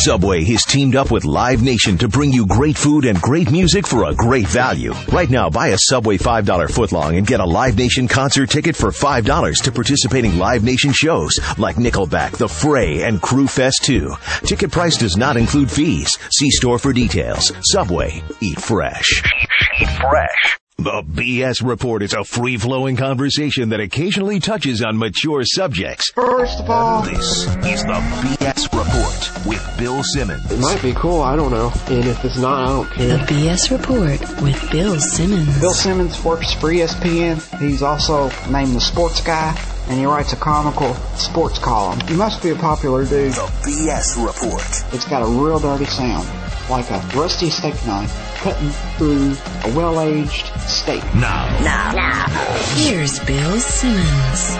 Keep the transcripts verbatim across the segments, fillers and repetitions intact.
Subway has teamed up with Live Nation to bring you great food and great music for a great value. Right now, buy a Subway five dollar footlong and get a Live Nation concert ticket for five dollars to participating Live Nation shows like Nickelback, The Fray, and Crew Fest two. Ticket price does not include fees. See store for details. Subway. Eat fresh. Eat fresh. The B S Report is a free-flowing conversation that occasionally touches on mature subjects. First of all, this is the B S Report with Bill Simmons. It might be cool, I don't know. And if it's not, I don't care. The B S Report with Bill Simmons. Bill Simmons works for E S P N. He's also named the Sports Guy, and he writes a comical sports column. He must be a popular dude. The B S Report. It's got a real dirty sound, like a rusty steak knife cutting through a well-aged steak. Now. Now. Now. Here's Bill Simmons.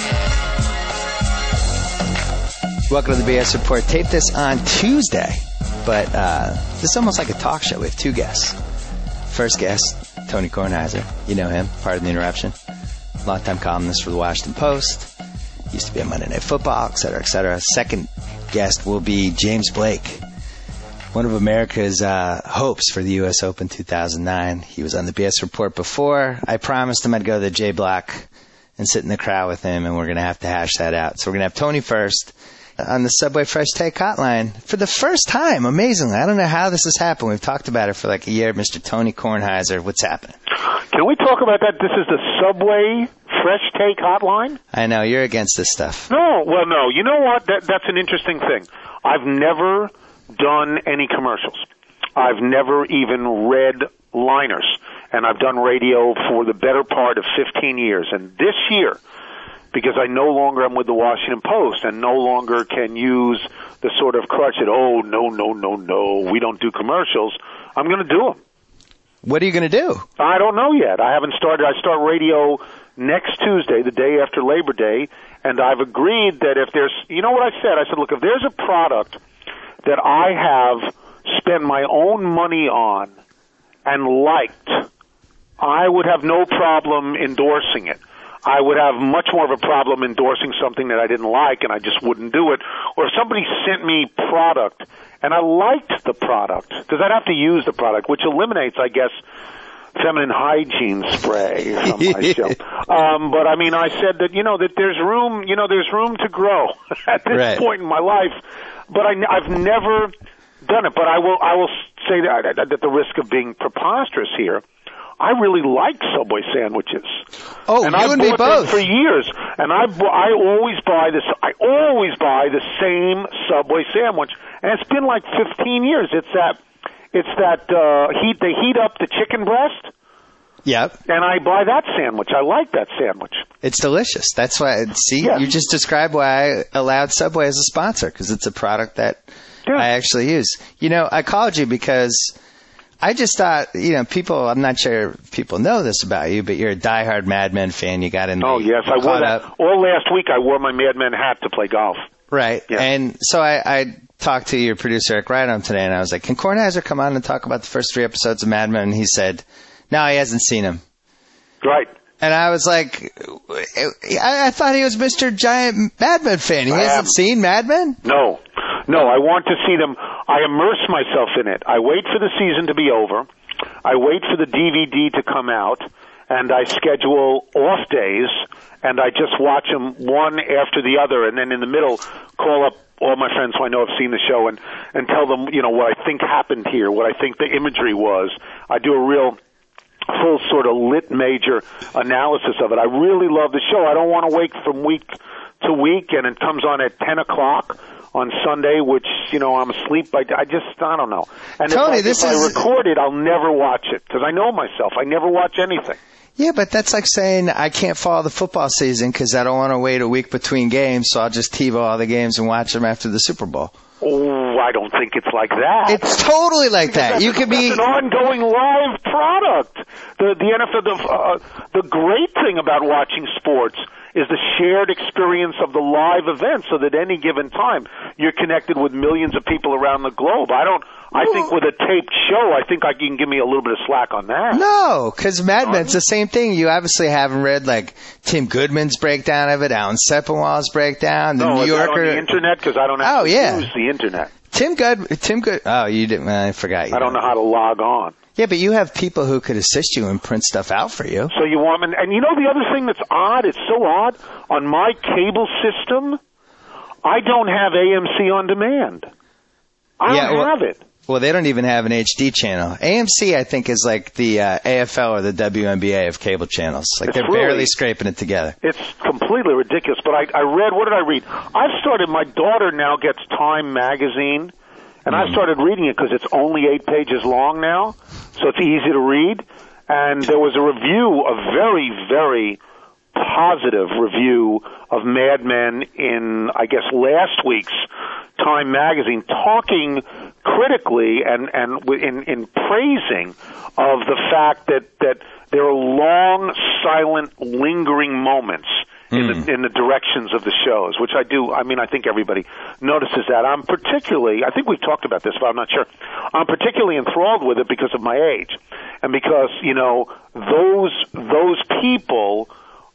Welcome to the B S Report. Tape this on Tuesday, but uh, this is almost like a talk show. We have two guests. First guest, Tony Kornheiser. You know him, Pardon the Interruption. Longtime columnist for the Washington Post. Used to be on Monday Night Football, et cetera, et cetera. Second guest will be James Blake, one of America's uh, hopes for the U S Open two thousand nine. He was on the B S Report before. I promised him I'd go to the J Block and sit in the crowd with him, and we're going to have to hash that out. So we're going to have Tony first on the Subway Fresh Take Hotline for the first time, amazingly. I don't know how this has happened. We've talked about it for like a year. Mister Tony Kornheiser, what's happening? Can we talk about that? This is the Subway Fresh Take Hotline? I know, you're against this stuff. No, well, no. You know what? That, that's an interesting thing. I've never done any commercials. I've never even read liners. And I've done radio for the better part of fifteen years. And this year, because I no longer am with the Washington Post and no longer can use the sort of crutch that, oh, no, no, no, no, we don't do commercials, I'm going to do them. What are you going to do? I don't know yet. I haven't started. I start radio next Tuesday, the day after Labor Day, and I've agreed that if there's, you know what I said? I said, look, if there's a product that I have spent my own money on and liked, I would have no problem endorsing it. I would have much more of a problem endorsing something that I didn't like and I just wouldn't do it. Or if somebody sent me product and I liked the product, because I'd have to use the product, which eliminates, I guess, feminine hygiene spray from my show. Um, but I mean, I said that, you know, that there's room, you know, there's room to grow at this right. point in my life. But I, I've never done it. But I will, I will say that at the risk of being preposterous here, I really like Subway sandwiches. Oh, and you I've and me bought both. them for years, and I I always buy this. I always buy the same Subway sandwich, and it's been like fifteen years. It's that it's that uh, heat. They heat up the chicken breast. Yep. And I buy that sandwich. I like that sandwich. It's delicious. That's why. See, yeah. You just described why I allowed Subway as a sponsor, because it's a product that yeah. I actually use. You know, I called you because I just thought, you know, people, I'm not sure if people know this about you, but you're a diehard Mad Men fan. You got in Oh, yes. I wore that. Up. All last week I wore my Mad Men hat to play golf. Right. Yeah. And so I, I talked to your producer, Eric Rydom, today, and I was like, can Kornheiser come on and talk about the first three episodes of Mad Men? And he said, no, he hasn't seen them. Right. And I was like, I, I thought he was Mister Giant Mad Men fan. He I hasn't am. seen Mad Men? No. No, I want to see them. I immerse myself in it. I wait for the season to be over. I wait for the D V D to come out, and I schedule off days, and I just watch them one after the other, and then in the middle call up all my friends who I know have seen the show and, and tell them, you know, what I think happened here, what I think the imagery was. I do a real full sort of lit major analysis of it. I really love the show. I don't want to wait from week to week, and it comes on at ten o'clock on Sunday, which, you know, I'm asleep. I, I just, I don't know. And Tony, if, I, this if is... I record it, I'll never watch it, because I know myself. I never watch anything. Yeah, but that's like saying I can't follow the football season because I don't want to wait a week between games, so I'll just TiVo all the games and watch them after the Super Bowl. Oh, I don't think it's like that. It's totally like that. You could be an ongoing live product. The the N F L. The, uh, the great thing about watching sports is the shared experience of the live event, so that any given time you're connected with millions of people around the globe. I don't. I think with a taped show, I think I can give me a little bit of slack on that. No, because Mad Men's the same thing. You obviously haven't read like Tim Goodman's breakdown of it, Alan Sepinwall's breakdown, the no, New is Yorker. That on the internet, because I don't have oh, to yeah. use the internet. Tim Good. Tim Good. Oh, you didn't. I forgot. You I don't know how to log on. Yeah, but you have people who could assist you and print stuff out for you. So you want, and, and you know the other thing that's odd, it's so odd, on my cable system, I don't have A M C On Demand. I yeah, don't well, have it. Well, they don't even have an H D channel. A M C, I think, is like the uh, A F L or the W N B A of cable channels. Like, It's they're really- barely scraping it together. It's completely ridiculous. But I, I read, what did I read? I've started, my daughter now gets Time magazine, and Mm. I started reading it because it's only eight pages long now, so it's easy to read. And there was a review, a very, very positive review of Mad Men in, I guess, last week's Time magazine, talking critically and, and in, in praising of the fact that, that there are long, silent, lingering moments in Mm. the in the directions of the shows, which I do. I mean, I think everybody notices that. I'm particularly, I think we've talked about this, but I'm not sure. I'm particularly enthralled with it because of my age, and because, you know, those those people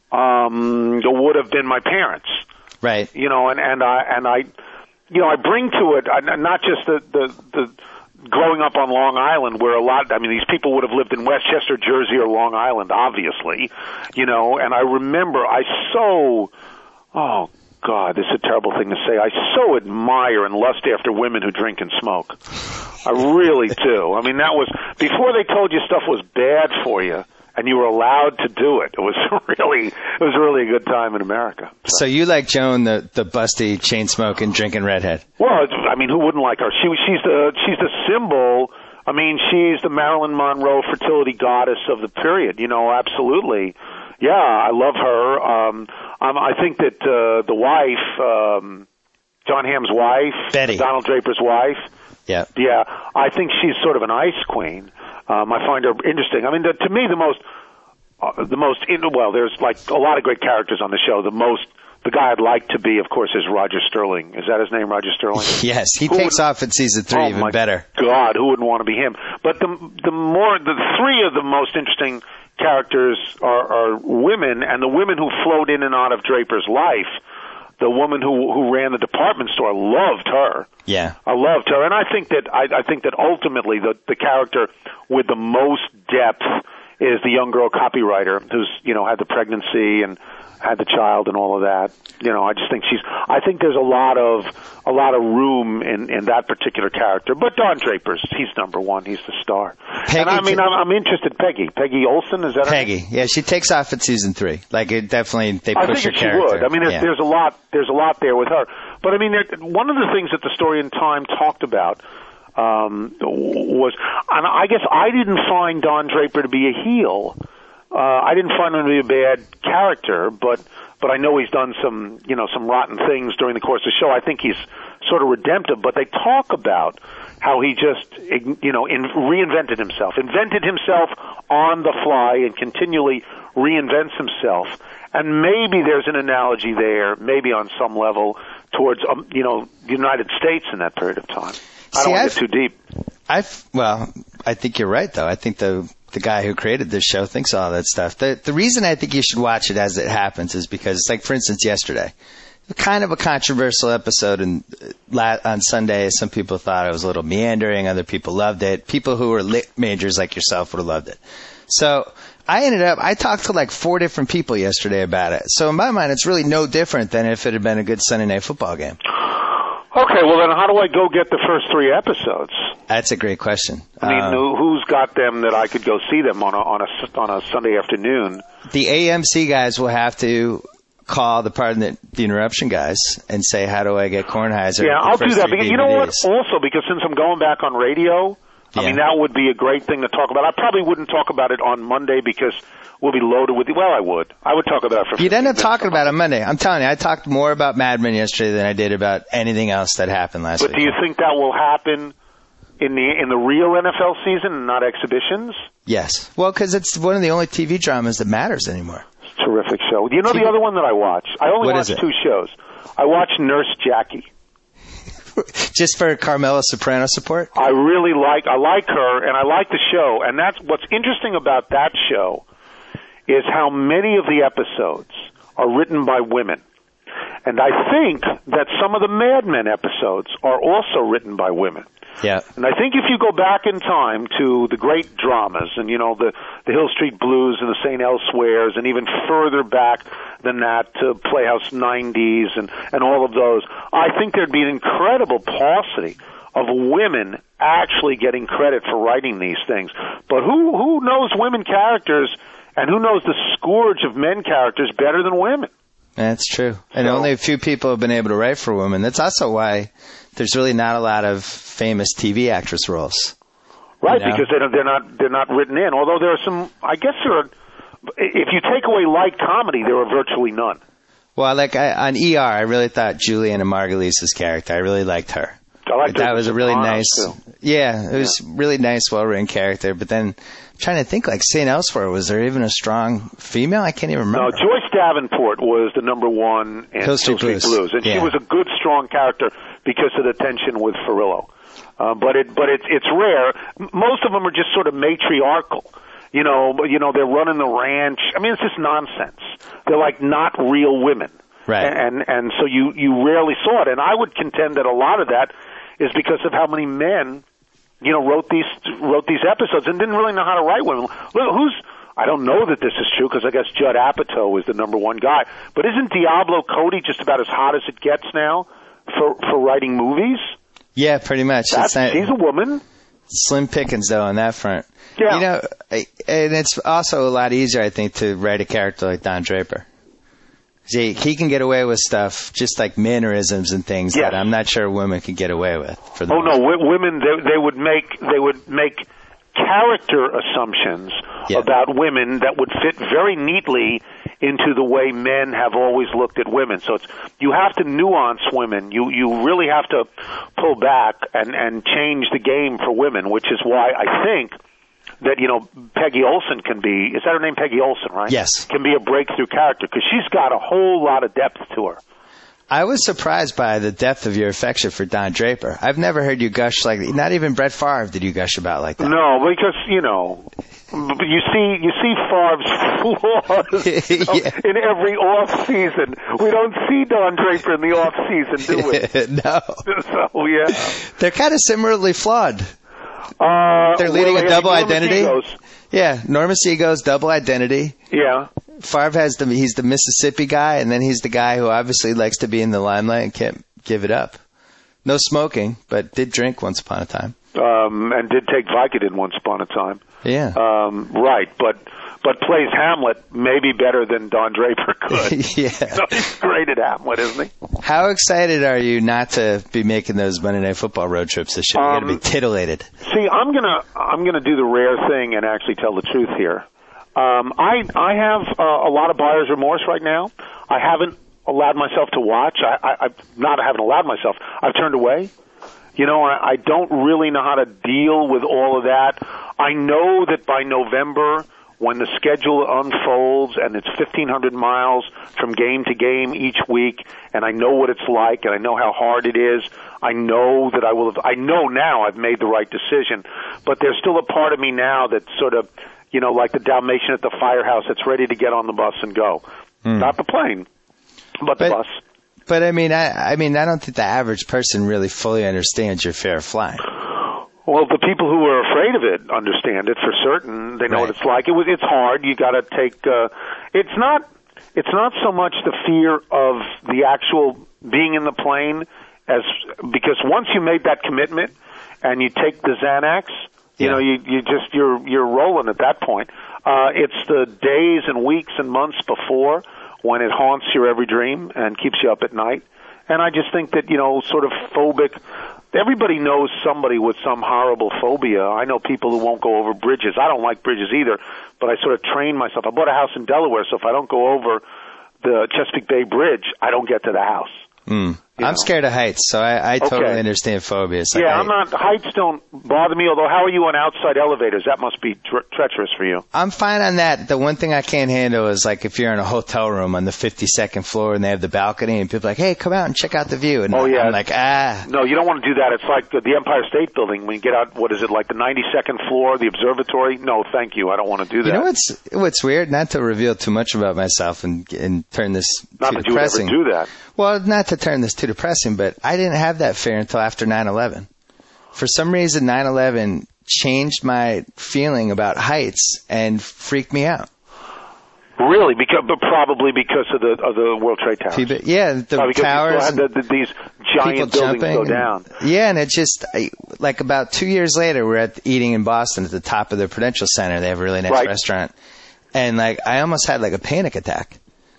um, would have been my parents, Right. you know, and and I and I, you know, I bring to it, I, not just the the the. growing up on Long Island, where a lot, I mean, these people would have lived in Westchester, Jersey, or Long Island, obviously, you know, and I remember I so, oh, God, this is a terrible thing to say, I so admire and lust after women who drink and smoke. I really do. I mean, that was, before they told you stuff was bad for you, and you were allowed to do it. It was really, it was really a good time in America. So you like Joan, the, the busty, chain-smoking, drinking redhead. Well, it's- I mean, who wouldn't like her? She she's the she's the symbol. I mean, she's the Marilyn Monroe fertility goddess of the period. You know, absolutely. Yeah, I love her. Um, um, I think that uh, the wife, um, John Hamm's wife, Betty. Donald Draper's wife. Yeah. Yeah, I think she's sort of an ice queen. Um, I find her interesting. I mean, the, to me, the most, uh, the most, in, well, there's like a lot of great characters on the show. The most, the guy I'd like to be, of course, is Roger Sterling. Is that his name, Roger Sterling? Yes, he Who takes would- off in season three oh even my better. God, who wouldn't want to be him? But the the more, the three of the most interesting characters are, are women, and the women who flowed in and out of Draper's life. The woman who who ran the department store, loved her. Yeah. I loved her, and I think that I, I think that ultimately the the character with the most depth is the young girl copywriter who's, you know, had the pregnancy and had the child and all of that. You know, I just think she's. I think there's a lot of a lot of room in in that particular character. But Don Draper's, he's number one. He's the star. Peggy and I mean, t- I'm, I'm interested. Peggy, Peggy Olson, is that her name? Peggy. Yeah, she takes off in season three. Like, it definitely, they I push her figured she character. would. I mean, there's, yeah. there's a lot. There's a lot there with her. But I mean, there, one of the things that the story in Time talked about um, was, and I guess I didn't find Don Draper to be a heel. Uh, I didn't find him to be a bad character, but but I know he's done some, you know, some rotten things during the course of the show. I think he's sort of redemptive. But they talk about how he just, you know, in, reinvented himself, invented himself on the fly, and continually reinvents himself. And maybe there's an analogy there, maybe on some level, towards, um, you know, the United States in that period of time. I See, don't want I've- to get too deep. I've, well, I think you're right, though. I think the the guy who created this show thinks all that stuff. The the reason I think you should watch it as it happens is because, like, for instance, yesterday, kind of a controversial episode, and la- on Sunday, some people thought it was a little meandering, other people loved it. People who were lit majors like yourself would have loved it. So I ended up, I talked to like four different people yesterday about it. So in my mind, it's really no different than if it had been a good Sunday night football game. Okay, well then how do I go get the first three episodes? That's a great question. I mean, Um, who, who's got them that I could go see them on a on a on a Sunday afternoon? the A M C guys will have to call the pardon the, the interruption guys and say, how do I get Kornheiser? Yeah, the I'll do first that. three Because you know what? D V Ds? Also, because since I'm going back on radio, I Yeah. mean that would be a great thing to talk about. I probably wouldn't talk about it on Monday because we'll be loaded with. Well, I would. I would talk about it for. You'd end up fifteen talking minutes. about it Monday. I'm telling you, I talked more about Mad Men yesterday than I did about anything else that happened last But week. do you think that will happen in the in the real N F L season, and not exhibitions? Yes. Well, because it's one of the only T V dramas that matters anymore. Terrific show. Do you know T V the other one that I watch? I only What watch is it? two shows. I watch Nurse Jackie. Just for Carmela Soprano support? I really like I like her, and I like the show. And that's what's interesting about that show is how many of the episodes are written by women. And I think that some of the Mad Men episodes are also written by women. Yeah. And I think if you go back in time to the great dramas and, you know, the, the Hill Street Blues and the Saint Elsewheres and even further back than that to Playhouse nineties and, and all of those, I think there'd be an incredible paucity of women actually getting credit for writing these things. But who, who knows women characters and who knows the scourge of men characters better than women? That's true. And So- only a few people have been able to write for women. That's also why there's really not a lot of famous T V actress roles. Right, You know? because they're, they're not they're not written in. Although there are some, I guess there are. If you take away light comedy, there are virtually none. Well, like I, on E R, I really thought Juliana Margulies' character, I really liked her. I liked her That in was a really Sopranos, nice, too. yeah, it was really nice, well-written character. But then, I'm trying to think, like Saint Elsewhere, was there even a strong female? I can't even No, remember. Joyce Davenport was the number one in Hill Street Blues. and Yeah. she was a good, strong character because of the tension with Ferrillo. Uh, but it, but it's it's rare. M- Most of them are just sort of matriarchal. You know, but, you know, they're running the ranch. I mean, it's just nonsense. They're like not real women. Right. And and so you you rarely saw it. And I would contend that a lot of that is because of how many men, you know, wrote these wrote these episodes and didn't really know how to write women. Look, who's I don't know that this is true because I guess Judd Apatow is the number one guy. But isn't Diablo Cody just about as hot as it gets now for for writing movies? Yeah, pretty much. That's, It's not, she's a woman. slim pickings, though, on that front. Yeah. You know, I- and it's also a lot easier, I think, to write a character like Don Draper. See, he can get away with stuff, just like mannerisms and things Yes. that I'm not sure women can get away with. For the Oh no, most part. w- women they, they would make they would make character assumptions Yeah. about women that would fit very neatly into the way men have always looked at women. So it's you have to nuance women. You you really have to pull back and and change the game for women, which is why I think that, you know, Peggy Olson can be, is that her name, Peggy Olson, right? Yes. Can be a breakthrough character because she's got a whole lot of depth to her. I was surprised by the depth of your affection for Don Draper. I've never heard you gush like, not even Brett Favre did you gush about like that. No, because, you know, you see you see Favre's flaws Yeah. in every off season. We don't see Don Draper in the off season, do we? No. So, yeah. They're kind of similarly flawed. Uh, They're leading well, a double Norma identity. Seagos. Yeah, Norma Seagos, double identity. Yeah. Favre has the, he's the Mississippi guy, and then he's the guy who obviously likes to be in the limelight and can't give it up. No smoking, but did drink once upon a time. Um, and did take Vicodin once upon a time. Yeah. Um, right, but but plays Hamlet maybe better than Don Draper could. Yeah. So he's great at Hamlet, isn't he? How excited are you not to be making those Monday Night Football road trips this year? You're Um, going to be titillated. See, I'm gonna I'm gonna do the rare thing and actually tell the truth here. Um, I I have uh, a lot of buyer's remorse right now. I haven't allowed myself to watch. I, I I've not I haven't allowed myself. I've turned away. You know, I, I don't really know how to deal with all of that. I know that by November, when the schedule unfolds and it's fifteen hundred miles from game to game each week, and I know what it's like, and I know how hard it is, I know that I will have, I know now I've made the right decision, but there's still a part of me now that's sort of, you know, like the Dalmatian at the firehouse that's ready to get on the bus and go. Mm. Not the plane, but the But- bus. But I mean, I, I mean, I don't think the average person really fully understands your fear of flying. Well, the people who are afraid of it understand it for certain. They know Right. what it's like. It was. It's hard. You got to take. Uh, it's not. It's not so much the fear of the actual being in the plane as because once you made that commitment and you take the Xanax, you Yeah. know, you you just you're you're rolling at that point. Uh, it's the days and weeks and months before when it haunts your every dream and keeps you up at night. And I just think that, you know, sort of phobic, everybody knows somebody with some horrible phobia. I know people who won't go over bridges. I don't like bridges either, but I sort of train myself. I bought a house in Delaware, so if I don't go over the Chesapeake Bay Bridge, I don't get to the house. Mm. You I'm know. scared of heights, so I, I totally Okay. understand phobias. Like Yeah, I, I'm not. Heights don't bother me. Although, how are you on outside elevators? That must be tre- treacherous for you. I'm fine on that. The one thing I can't handle is like if you're in a hotel room on the fifty-second floor and they have the balcony and people are like, hey, come out and check out the view. And Oh, yeah. I'm like, ah. No, you don't want to do that. It's like the Empire State Building. When you get out, what is it, like the ninety-second floor, the observatory? No, thank you. I don't want to do that. You know what's what's weird? Not to reveal too much about myself and and turn this Not too that you would depressing. ever do that. Well, not to turn this too depressing, but I didn't have that fear until after nine eleven. For some reason, nine eleven changed my feeling about heights and freaked me out. Really? Because, but probably because of the of the World Trade Towers. People, yeah, the Probably because towers. you still had the, the, these giant people buildings jumping go and- down. Yeah, and it just I, like about two years later, we're at eating in Boston at the top of the Prudential Center. They have a really nice Right. restaurant, and like I almost had like a panic attack.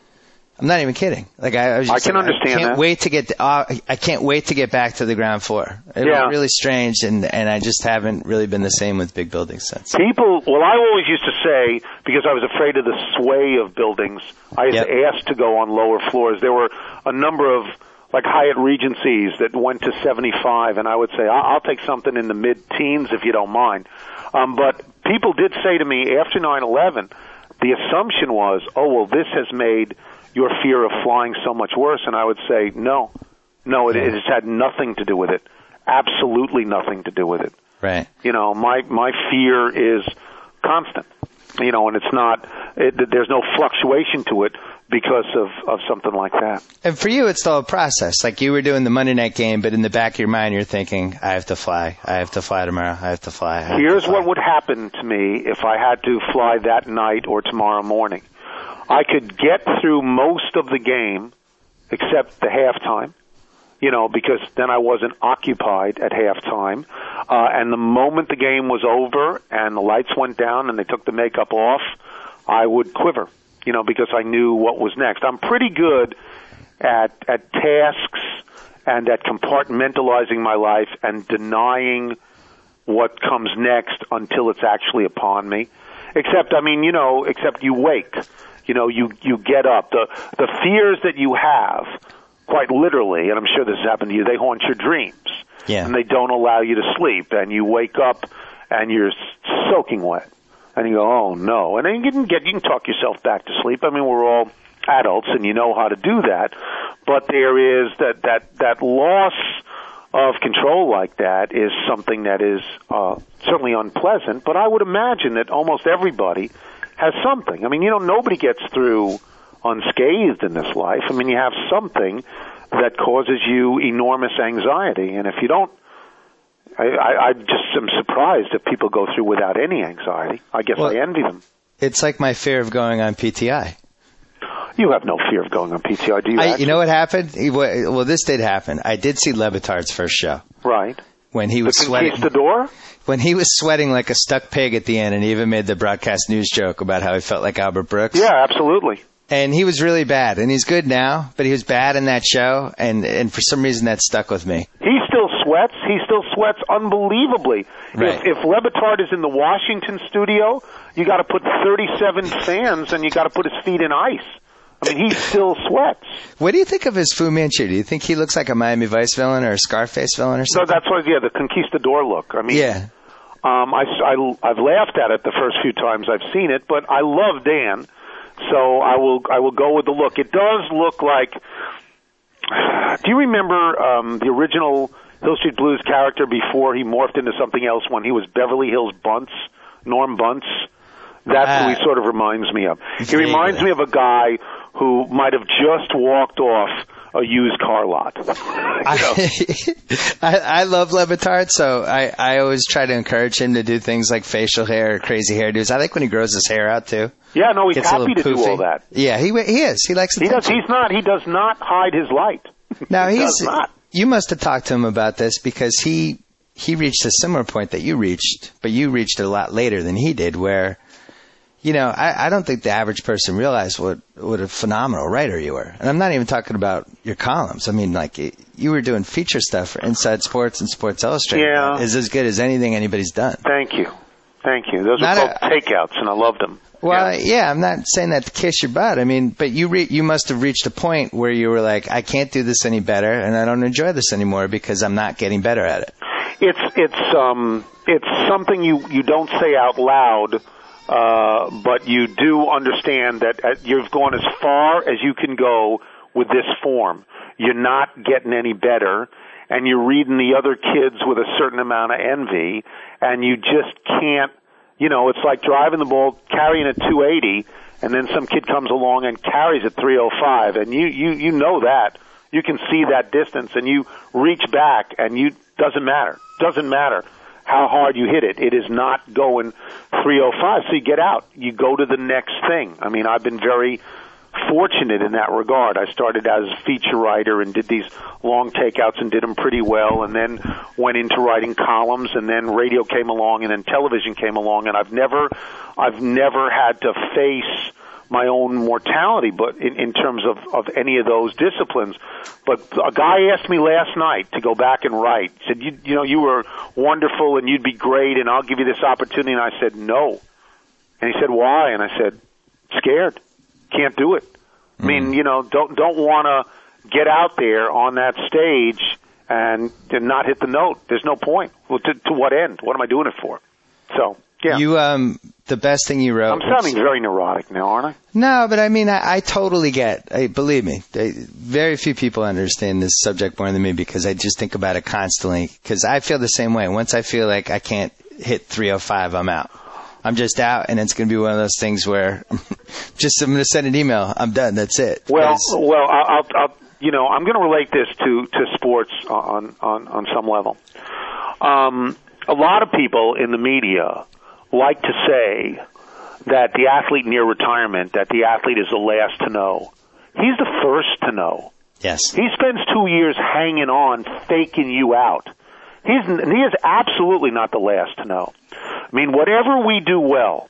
I'm not even kidding. Like I, I was just I can like, understand I can't that. wait to get. Uh, I can't wait to get back to the ground floor. It Yeah. was really strange, and and I just haven't really been the same with big buildings since. People, well, I always used to say, because I was afraid of the sway of buildings, I used Yep. to ask to go on lower floors. There were a number of, like, Hyatt Regencies that went to seventy-five, and I would say, I'll, I'll take something in the mid-teens if you don't mind. Um, but people did say to me, after nine eleven, the assumption was, oh, well, this has made your fear of flying so much worse, and I would say, no. No, it, it has had nothing to do with it. Absolutely nothing to do with it. Right. You know, my my fear is constant. You know, and it's not. It, there's no fluctuation to it because of of something like that. And for you, it's still a process. Like you were doing the Monday night game, but in the back of your mind, you're thinking, I have to fly. I have to fly tomorrow. I have to fly. I have Here's to fly. what would happen to me if I had to fly that night or tomorrow morning. I could get through most of the game, except the halftime. You know, because then I wasn't occupied at halftime. Uh, and the moment the game was over and the lights went down and they took the makeup off, I would quiver, you know, because I knew what was next. I'm pretty good at, at tasks and at compartmentalizing my life and denying what comes next until it's actually upon me. Except, I mean, you know, except you wake. You know, you, you get up. The, the fears that you have, quite literally, and I'm sure this has happened to you, they haunt your dreams. Yeah. And they don't allow you to sleep. And you wake up and you're soaking wet. And you go, oh, no. And then you can get, you can talk yourself back to sleep. I mean, we're all adults and you know how to do that. But there is that, that, that loss of control like that is something that is uh, certainly unpleasant. But I would imagine that almost everybody has something. I mean, you know, nobody gets through unscathed in this life. I mean, you have something that causes you enormous anxiety. And if you don't, I, I, I just am surprised if people go through without any anxiety. I guess Well, I envy them. It's like my fear of going on P T I. You have no fear of going on P T I, do you? I, you actually? know what happened? He- Well, this did happen. I did see Le Batard's first show Right. when he was The sweating. Conquistador? When he was sweating like a stuck pig at the end, and he even made the broadcast news joke about how he felt like Albert Brooks. Yeah, absolutely. And he was really bad, and he's good now, but he was bad in that show, and and for some reason that stuck with me. He still sweats. He still sweats unbelievably. Right. If, if Le Batard is in the Washington studio, you got to put thirty-seven fans, and you got to put his feet in ice. I mean, he still sweats. What do you think of his Fu Manchu? Do you think he looks like a Miami Vice villain or a Scarface villain or So something? that's why, yeah, the Conquistador look. I mean, Yeah. Um, I, I, I've laughed at it the first few times I've seen it, but I love Dan, so I will I will go with the look. It does look like. Do you remember um, the original Hill Street Blues character before he morphed into something else when he was Beverly Hills Bunce, Norm Bunce? That's Ah. who he sort of reminds me of. He Vaguely. reminds me of a guy who might have just walked off a used car lot. You know? I, I, I love Le Batard, so I, I always try to encourage him to do things like facial hair or crazy hairdos. I like when he grows his hair out too. Yeah, no, he's Gets a happy to little do all poofy. that. Yeah, he he is. He likes He does. attention. He's not. He does not hide his light. Now he he's. does not. You must have talked to him about this because he he reached a similar point that you reached, but you reached it a lot later than he did. Where, you know, I, I don't think the average person realized what what a phenomenal writer you were. And I'm not even talking about your columns. I mean, like it, you were doing feature stuff for Inside Sports and Sports Illustrated. Yeah. Is as good as anything anybody's done. Thank you. Thank you. Those Not were both a- takeouts, and I loved them. Well, yeah. yeah, I'm not saying that to kiss your butt. I mean, but you re- you must have reached a point where you were like, I can't do this any better, and I don't enjoy this anymore because I'm not getting better at it. It's it's um it's something you, you don't say out loud, uh, but you do understand that uh, you've gone as far as you can go with this form. You're not getting any better, and you're reading the other kids with a certain amount of envy, and you just can't. You know, it's like driving the ball, carrying a two eighty, and then some kid comes along and carries it three oh five, and you, you, you know that. You can see that distance, and you reach back, and you doesn't matter. Doesn't matter how hard you hit it. It is not going three oh five, so you get out. You go to the next thing. I mean, I've been very fortunate in that regard. I started as a feature writer and did these long takeouts and did them pretty well, and then went into writing columns, and then radio came along, and then television came along, and I've never, I've never had to face my own mortality, but in, in terms of, of any of those disciplines. But a guy asked me last night to go back and write. He said, you, you know, you were wonderful and you'd be great, and I'll give you this opportunity. And I said, no. And he said, why? And I said, scared. Can't do it. I mean, you know, don't don't want to get out there on that stage and, and not hit the note. There's no point. Well, to, to what end? What am I doing it for? So, yeah. You, um, the best thing you wrote. I'm sounding very neurotic now, aren't I? No, but I mean, I, I totally get. I, believe me, they, very few people understand this subject more than me because I just think about it constantly. Because I feel the same way. Once I feel like I can't hit three oh five, I'm out. I'm just out, and it's going to be one of those things where just I'm going to send an email. I'm done. That's it. Well, well, I'll, I'll, you know, I'm going to relate this to, to sports on, on, on some level. Um, a lot of people in the media like to say that the athlete near retirement, that the athlete is the last to know. He's the first to know. Yes. He spends two years hanging on, faking you out. He's, he is absolutely not the last to know. I mean, whatever we do well,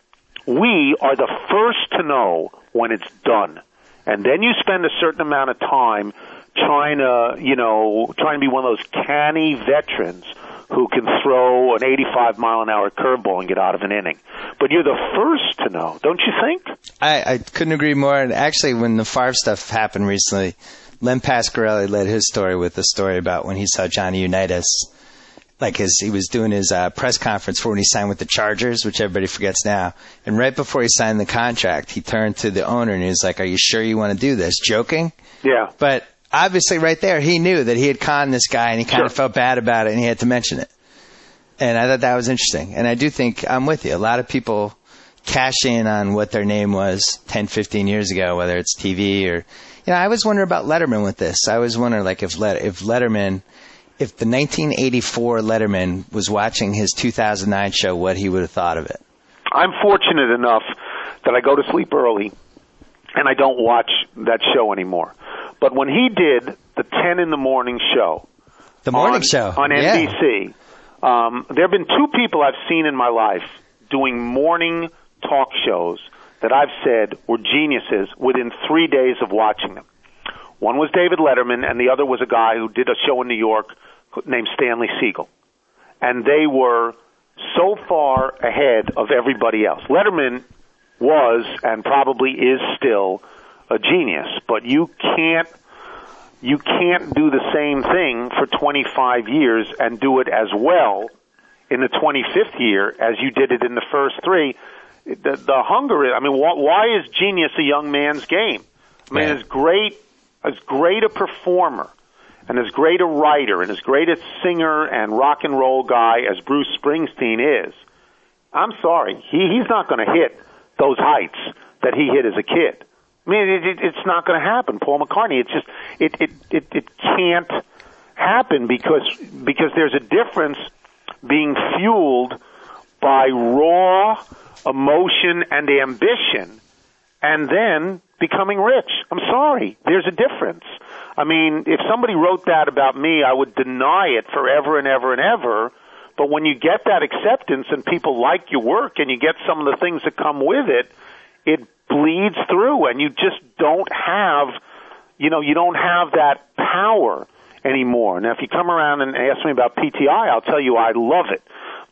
we are the first to know when it's done. And then you spend a certain amount of time trying to, you know, trying to be one of those canny veterans who can throw an eighty-five mile an hour curveball and get out of an inning. But you're the first to know, don't you think? I, I couldn't agree more. And actually, when the Favre stuff happened recently, Len Pasquarelli led his story with the story about when he saw Johnny Unitas. Like his, he was doing his uh, press conference for when he signed with the Chargers, which everybody forgets now. And right before he signed the contract, he turned to the owner and he was like, "Are you sure you want to do this?" Joking. Yeah. But obviously right there, he knew that he had conned this guy and he kind sure. of felt bad about it and he had to mention it. And I thought that was interesting. And I do think I'm with you. A lot of people cash in on what their name was ten, fifteen years ago, whether it's T V or, you know, I was wondering about Letterman with this. I was wondering like if Let, if Letterman, if the nineteen eighty-four Letterman was watching his two thousand nine show, what he would have thought of it. I'm fortunate enough that I go to sleep early and I don't watch that show anymore. But when he did the ten in the morning show, the morning on, show on N B C, yeah. um, there have been two people I've seen in my life doing morning talk shows that I've said were geniuses within three days of watching them. One was David Letterman, and the other was a guy who did a show in New York named Stanley Siegel. And they were so far ahead of everybody else. Letterman was, and probably is still, a genius, but you can't you can't do the same thing for twenty-five years and do it as well in the twenty-fifth year as you did it in the first three. The, the hunger is, I mean, why, why is genius a young man's game? I mean, Man. as great as great a performer and as great a writer and as great a singer and rock and roll guy as Bruce Springsteen is, I'm sorry, he, he's not going to hit those heights that he hit as a kid. I mean, it, it, it's not going to happen. Paul McCartney, it's just, it, it, it, it can't happen because, because there's a difference being fueled by raw emotion and ambition and then becoming rich. I'm sorry. There's a difference. I mean, if somebody wrote that about me, I would deny it forever and ever and ever. But when you get that acceptance and people like your work and you get some of the things that come with it, it bleeds through and you just don't have, you know, you don't have that power anymore. Now, if you come around and ask me about P T I, I'll tell you I love it.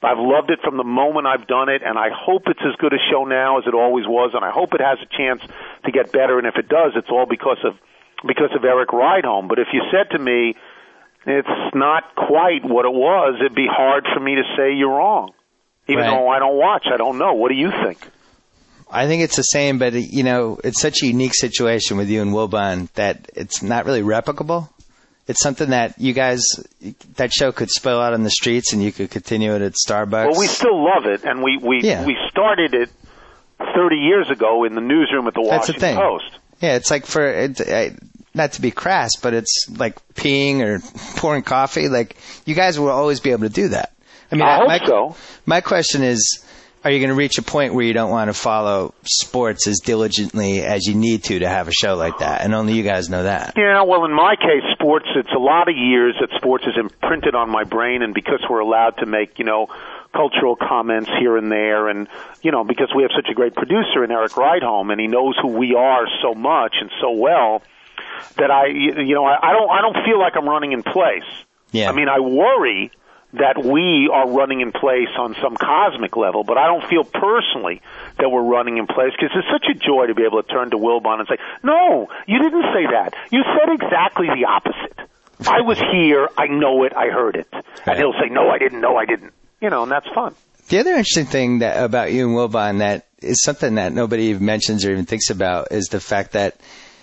I've loved it from the moment I've done it, and I hope it's as good a show now as it always was, and I hope it has a chance to get better. And if it does, it's all because of because of Eric Rydholm. But if you said to me, it's not quite what it was, it'd be hard for me to say you're wrong. Even right. though I don't watch, I don't know. What do you think? I think it's the same, but, you know, it's such a unique situation with you and Wilbon that it's not really replicable. It's something that you guys, that show could spill out on the streets and you could continue it at Starbucks. Well, we still love it, and we, we, yeah. we started it thirty years ago in the newsroom at the Washington That's the thing. Post. Yeah, it's like for, it, uh, not to be crass, but it's like peeing or pouring coffee. Like, you guys will always be able to do that. I mean, I hope my, so. My question is, are you going to reach a point where you don't want to follow sports as diligently as you need to to have a show like that? And only you guys know that. Yeah, well, in my case, sports, it's a lot of years that sports is imprinted on my brain, and because we're allowed to make, you know, cultural comments here and there, and, you know, because we have such a great producer in Eric Rydholm, and he knows who we are so much and so well, that I, you know, I don't, I don't feel like I'm running in place. Yeah. I mean, I worry that we are running in place on some cosmic level, but I don't feel personally that we're running in place, because it's such a joy to be able to turn to Wilbon and say, no, you didn't say that. You said exactly the opposite. I was here, I know it, I heard it. And he'll say, no, I didn't, no, I didn't. You know, and that's fun. The other interesting thing that about you and Wilbon that is something that nobody even mentions or even thinks about is the fact that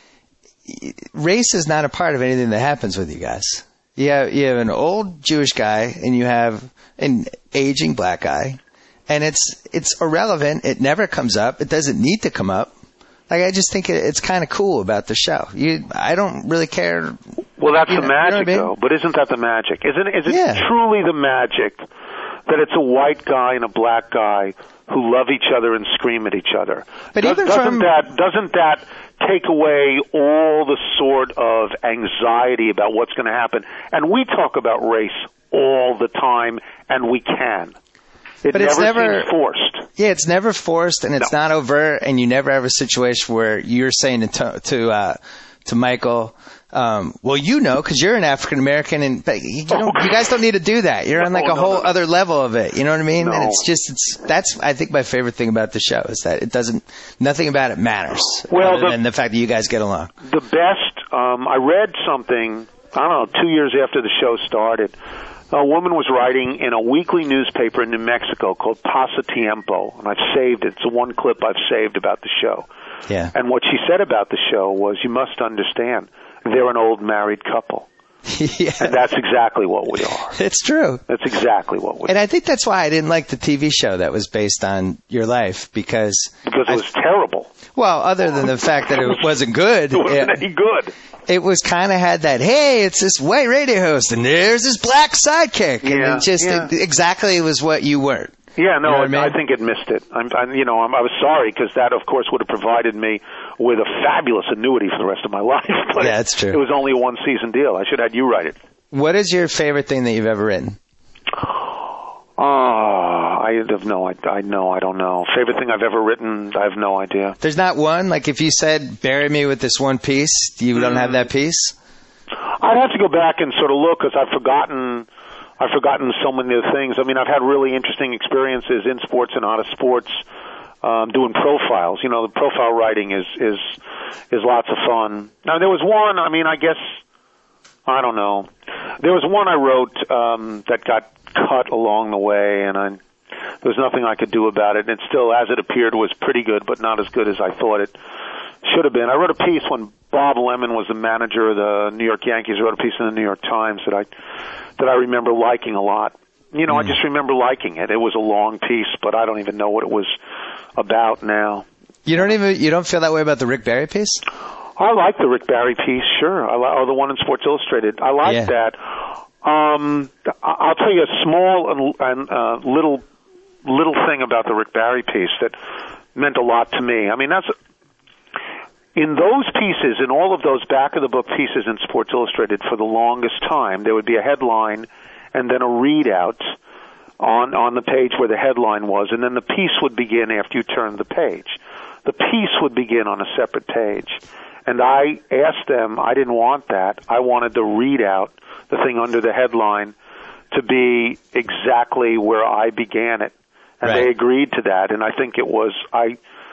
race is not a part of anything that happens with you guys. You have, you have an old Jewish guy and you have an aging black guy, and it's it's irrelevant. It never comes up. It doesn't need to come up. Like, I just think it, it's kind of cool about the show. You, I don't really care. Well, that's the know, magic, you know what I mean? though. But isn't that the magic? Isn't is it Yeah. truly the magic that it's a white guy and a black guy who love each other and scream at each other? But Does, even doesn't from that doesn't that take away all the sort of anxiety about what's going to happen? And we talk about race all the time, and we can. It But never, it's never- seems forced. Yeah, it's never forced, and it's No. not overt, and you never have a situation where you're saying to to, uh, to Michael, um, well, you know, because you're an African American, and but you, don't, you guys don't need to do that. You're on like No, a no, whole no, no. other level of it. You know what I mean? No. And it's just it's that's I think my favorite thing about the show is that it doesn't nothing about it matters. Well, other the- than the fact that you guys get along. The best, um, I read something, I don't know, two years after the show started. A woman was writing in a weekly newspaper in New Mexico called Pasatiempo, and I've saved it. It's the one clip I've saved about the show. Yeah. And what she said about the show was, you must understand, they're an old married couple. Yeah. And that's exactly what we are. It's true. That's exactly what we are. And I think that's why I didn't like the T V show that was based on your life, because Because it I- was terrible. well, other than the fact that it wasn't good, It wasn't it, any good. it was kind of had that, hey, it's this white radio host, and there's this black sidekick, and Yeah, it just yeah. it exactly was what you weren't. Yeah, no, You know what I I, mean? I think it missed it. I'm, I'm you know, I'm, I was sorry, because that, of course, would have provided me with a fabulous annuity for the rest of my life. But Yeah, that's true. It was only a one-season deal. I should have had you write it. What is your favorite thing that you've ever written? Oh, I have no, I, I know, I don't know. Favorite thing I've ever written, I have no idea. There's not one. Like, if you said, bury me with this one piece, you don't have that piece? I'd have to go back and sort of look, because I've forgotten, I've forgotten so many of the things. I mean, I've had really interesting experiences in sports and out of sports, um, doing profiles. You know, the profile writing is is is lots of fun. Now, there was one. I mean, I guess I don't know. There was one I wrote um, that got cut along the way, and I, there was nothing I could do about it. And it still, as it appeared, was pretty good, but not as good as I thought it should have been. I wrote a piece when Bob Lemon was the manager of the New York Yankees. I wrote a piece in the New York Times that I that I remember liking a lot. You know, mm. I just remember liking it. It was a long piece, but I don't even know what it was about now. You don't even you don't feel that way about the Rick Barry piece? I like the Rick Barry piece, sure. I li- or the one in Sports Illustrated. I like Yeah. that. Um, I- I'll tell you a small and, and uh, little little thing about the Rick Barry piece that meant a lot to me. I mean, that's in those pieces, in all of those back of the book pieces in Sports Illustrated, for the longest time, there would be a headline and then a readout on on the page where the headline was, and then the piece would begin after you turned the page. The piece would begin on a separate page. And I asked them, I didn't want that. I wanted the readout, the thing under the headline, to be exactly where I began it. And Right. they agreed to that. And I think it was, I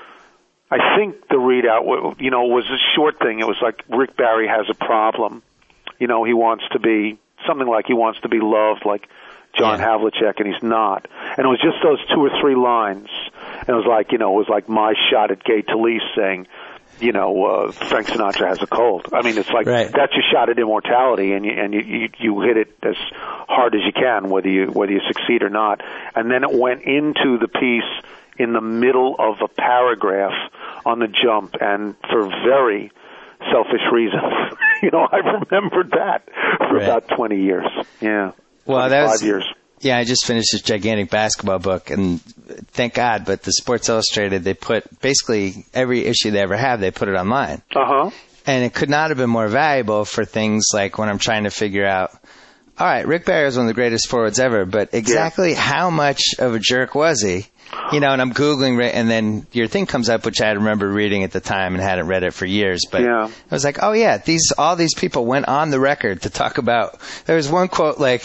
I think the readout, you know, was a short thing. It was like Rick Barry has a problem. You know, he wants to be, something like he wants to be loved like John Yeah. Havlicek, and he's not. And it was just those two or three lines. And it was like, you know, it was like my shot at Gay Talese saying, you know, uh, Frank Sinatra has a cold. I mean, it's like, Right. that's your shot at immortality, and you, and you, you, you hit it as hard as you can, whether you, whether you succeed or not. And then it went into the piece in the middle of a paragraph on the jump, and for very selfish reasons. You know, I remembered that for Right. about twenty years. Yeah. Well, that was, Five years. Yeah, I just finished this gigantic basketball book, and thank God, but the Sports Illustrated, they put basically every issue they ever have, they put it online. Uh-huh. And it could not have been more valuable for things like when I'm trying to figure out, all right, Rick Barry was one of the greatest forwards ever, but exactly yeah. how much of a jerk was he? You know, and I'm Googling, and then your thing comes up, which I remember reading at the time and hadn't read it for years. But yeah. I was like, oh, yeah, these all these people went on the record to talk about. There was one quote like,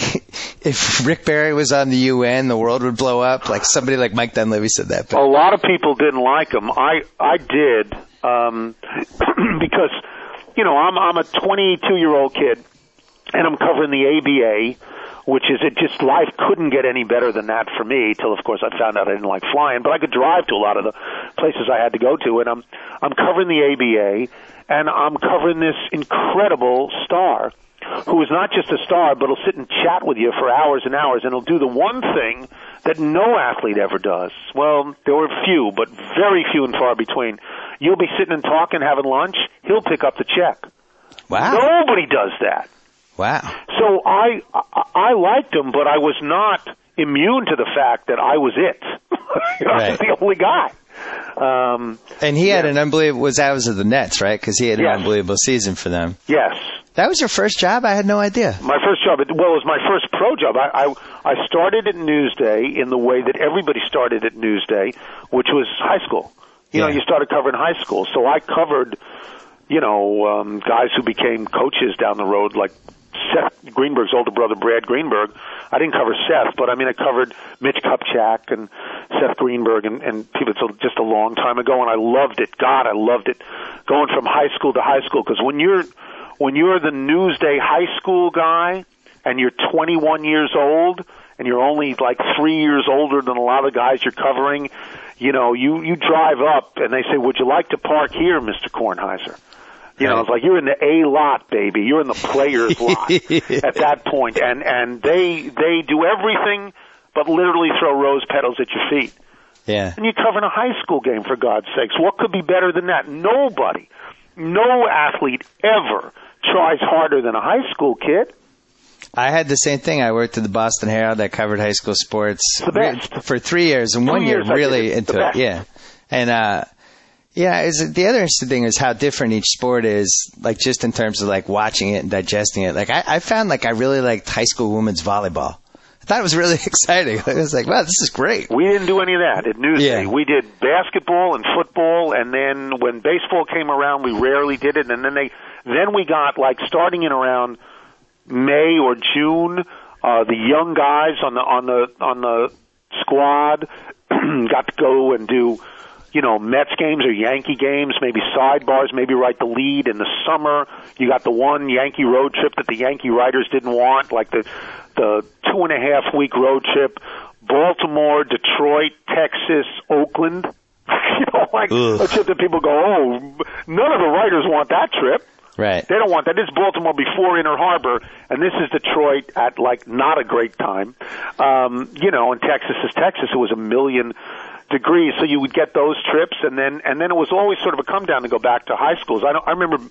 if Rick Barry was on the U N, the world would blow up. Like somebody like Mike Dunleavy said that. But a lot of people didn't like him. I I did um, because, you know, I'm I'm a twenty-two-year-old kid, and I'm covering the A B A. Which is, it just, life couldn't get any better than that for me, till of course I found out I didn't like flying, but I could drive to a lot of the places I had to go to, and I'm, I'm covering the A B A, and I'm covering this incredible star, who is not just a star, but he'll sit and chat with you for hours and hours, and he'll do the one thing that no athlete ever does. Well, there were few, but very few and far between. You'll be sitting and talking, having lunch, he'll pick up the check. Wow. Nobody does that. Wow. So I, I I liked him, but I was not immune to the fact that I was it. I right. was the only guy. Um, and he yeah. had an unbelievable, was that was of the Nets, right? Because he had an yes. unbelievable season for them. Yes. That was your first job? I had no idea. My first job, well, it was my first pro job. I, I, I started at Newsday in the way that everybody started at Newsday, which was high school. You yeah. know, you started covering high school. So I covered, you know, um, guys who became coaches down the road, like Seth Greenberg's older brother, Brad Greenberg. I didn't cover Seth, but I mean, I covered Mitch Kupchak and Seth Greenberg and, and people just a long time ago, and I loved it. God, I loved it. Going from high school to high school, because when you're, when you're the Newsday high school guy and you're twenty-one years old and you're only like three years older than a lot of the guys you're covering, you know, you, you drive up and they say, would you like to park here, Mister Kornheiser? You know, it's like you're in the A lot, baby. You're in the players lot at that point, and and they they do everything but literally throw rose petals at your feet. Yeah. And you're covering a high school game, for God's sakes. What could be better than that? Nobody, no athlete ever tries harder than a high school kid. I had the same thing. I worked at the Boston Herald. I covered high school sports the best. for three years, and Two one year years really into it. Yeah, and. uh Yeah, is the other interesting thing is how different each sport is, like just in terms of like watching it and digesting it. Like I, I found like I really liked high school women's volleyball. I thought it was really exciting. I was like, wow, this is great. We didn't do any of that at Newsday. Yeah. We did basketball and football, and then when baseball came around, we rarely did it. And then they, then we got like starting in around May or June, uh, the young guys on the on the on the squad got to go and do, you know, Mets games or Yankee games, maybe sidebars, maybe write the lead in the summer. You got the one Yankee road trip that the Yankee writers didn't want, like the the two and a half week road trip, Baltimore, Detroit, Texas, Oakland. You know, like Ugh. a trip that people go, oh, none of the writers want that trip. Right. They don't want that. This is Baltimore before Inner Harbor, and this is Detroit at like not a great time. Um, you know, and Texas is Texas. It was a million degrees, so you would get those trips, and then and then it was always sort of a come down to go back to high schools. I don't, I remember